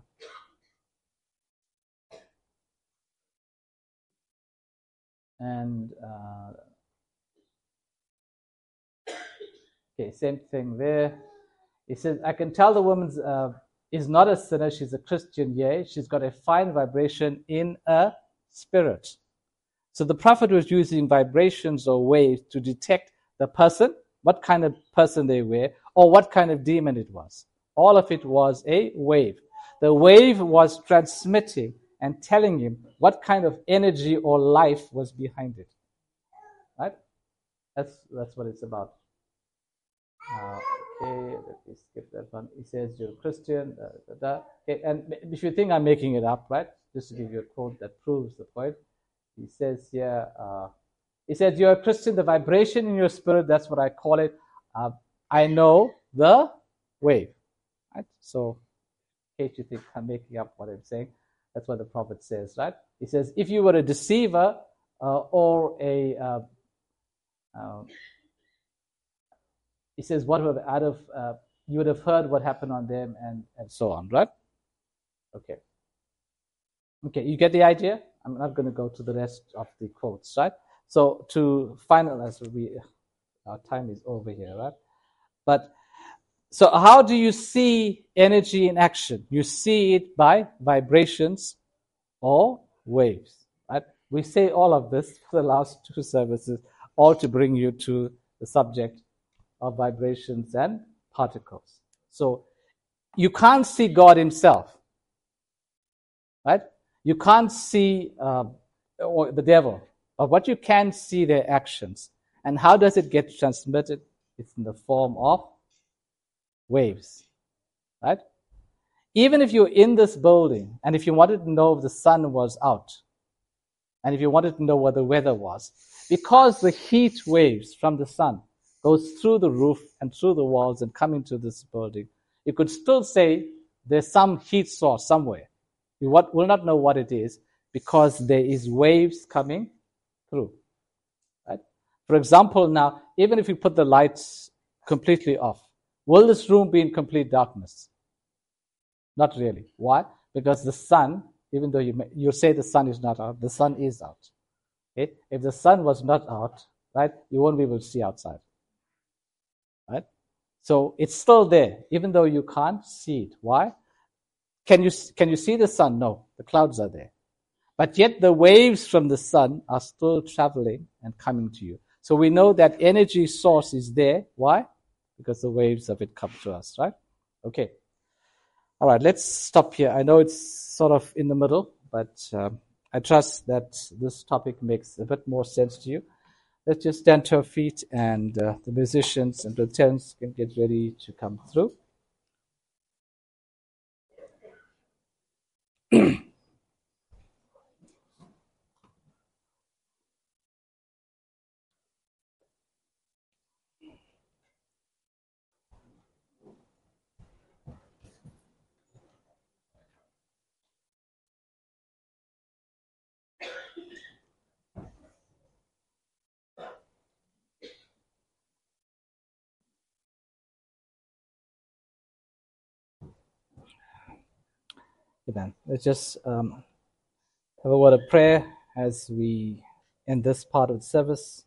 And, uh, okay, same thing there. He says, I can tell the woman uh, is not a sinner, she's a Christian, yea. She's got a fine vibration in a spirit. So the prophet was using vibrations or waves to detect the person, what kind of person they were, or what kind of demon it was. All of it was a wave. The wave was transmitting and telling him what kind of energy or life was behind it. Right? That's that's what it's about. Uh, okay, let me skip that one. He says you're a Christian. Da, da, da. Okay, and if you think I'm making it up, right? Just to give you a quote that proves the point. He says here, uh, he says, you're a Christian, the vibration in your spirit, that's what I call it. Uh, I know the wave. Right? So, in case you think I'm making up what I'm saying, that's what the prophet says, right? He says, if you were a deceiver uh, or a, uh, uh, he says, what would out of, uh, you would have heard what happened on them and, and so on, right? Okay. Okay, you get the idea? I'm not going to go to the rest of the quotes, right? So to finalize, we, our time is over here, right? But so how do you see energy in action? You see it by vibrations or waves, right? We say all of this for the last two services, all to bring you to the subject of vibrations and particles. So you can't see God himself, right? You can't see uh, or the devil, but what you can see their actions. And how does it get transmitted? It's in the form of waves, right? Even if you're in this building, and if you wanted to know if the sun was out, and if you wanted to know what the weather was, because the heat waves from the sun goes through the roof and through the walls and come into this building, you could still say there's some heat source somewhere. You will not know what it is because there is waves coming through. Right? For example, now, even if you put the lights completely off, will this room be in complete darkness? Not really. Why? Because the sun, even though you may, you say the sun is not out, the sun is out. Okay? If the sun was not out, right, you won't be able to see outside. Right? So it's still there, even though you can't see it. Why? Can you can you see the sun? No, the clouds are there. But yet the waves from the sun are still traveling and coming to you. So we know that energy source is there. Why? Because the waves of it come to us, right? Okay. All right, let's stop here. I know it's sort of in the middle, but um, I trust that this topic makes a bit more sense to you. Let's just stand to our feet, and uh, the musicians and lieutenants can get ready to come through. Amen. Let's just um, have a word of prayer as we end this part of the service.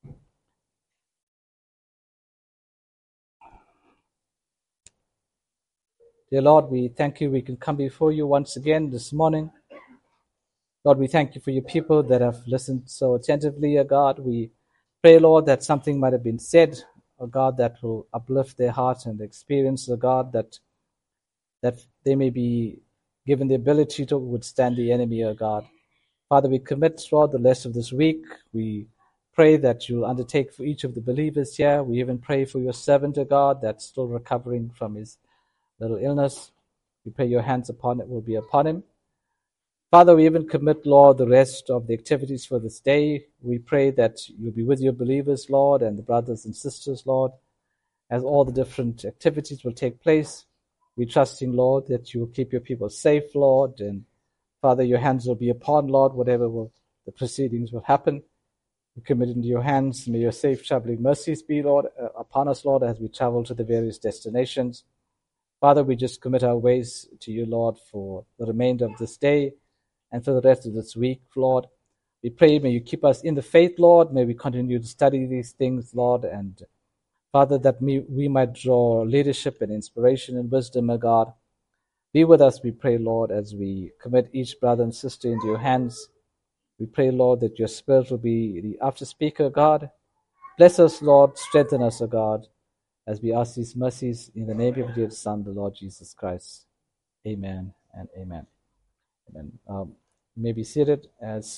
Dear Lord, we thank you we can come before you once again this morning. Lord, we thank you for your people that have listened so attentively, O God. We pray, Lord, that something might have been said, O God, that will uplift their heart and experience, O God, that that they may be given the ability to withstand the enemy, O God. Father, we commit, Lord, the rest of this week. We pray that you'll undertake for each of the believers here. We even pray for your servant, O God, that's still recovering from his little illness. We pray your hands upon it will be upon him. Father, we even commit, Lord, the rest of the activities for this day. We pray that you'll be with your believers, Lord, and the brothers and sisters, Lord, as all the different activities will take place. We trusting, Lord, that you will keep your people safe, Lord, and Father, your hands will be upon, Lord, whatever will the proceedings will happen. We commit into your hands. May your safe traveling mercies be, Lord, uh, upon us, Lord, as we travel to the various destinations. Father, we just commit our ways to you, Lord, for the remainder of this day and for the rest of this week, Lord. We pray, may you keep us in the faith, Lord. May we continue to study these things, Lord, and Father, that we, we might draw leadership and inspiration and wisdom, O God. Be with us, we pray, Lord, as we commit each brother and sister into your hands. We pray, Lord, that your Spirit will be the after speaker, God. Bless us, Lord. Strengthen us, O God, as we ask these mercies in the name of your Son, the Lord Jesus Christ. Amen and amen. Amen. Um, you may be seated as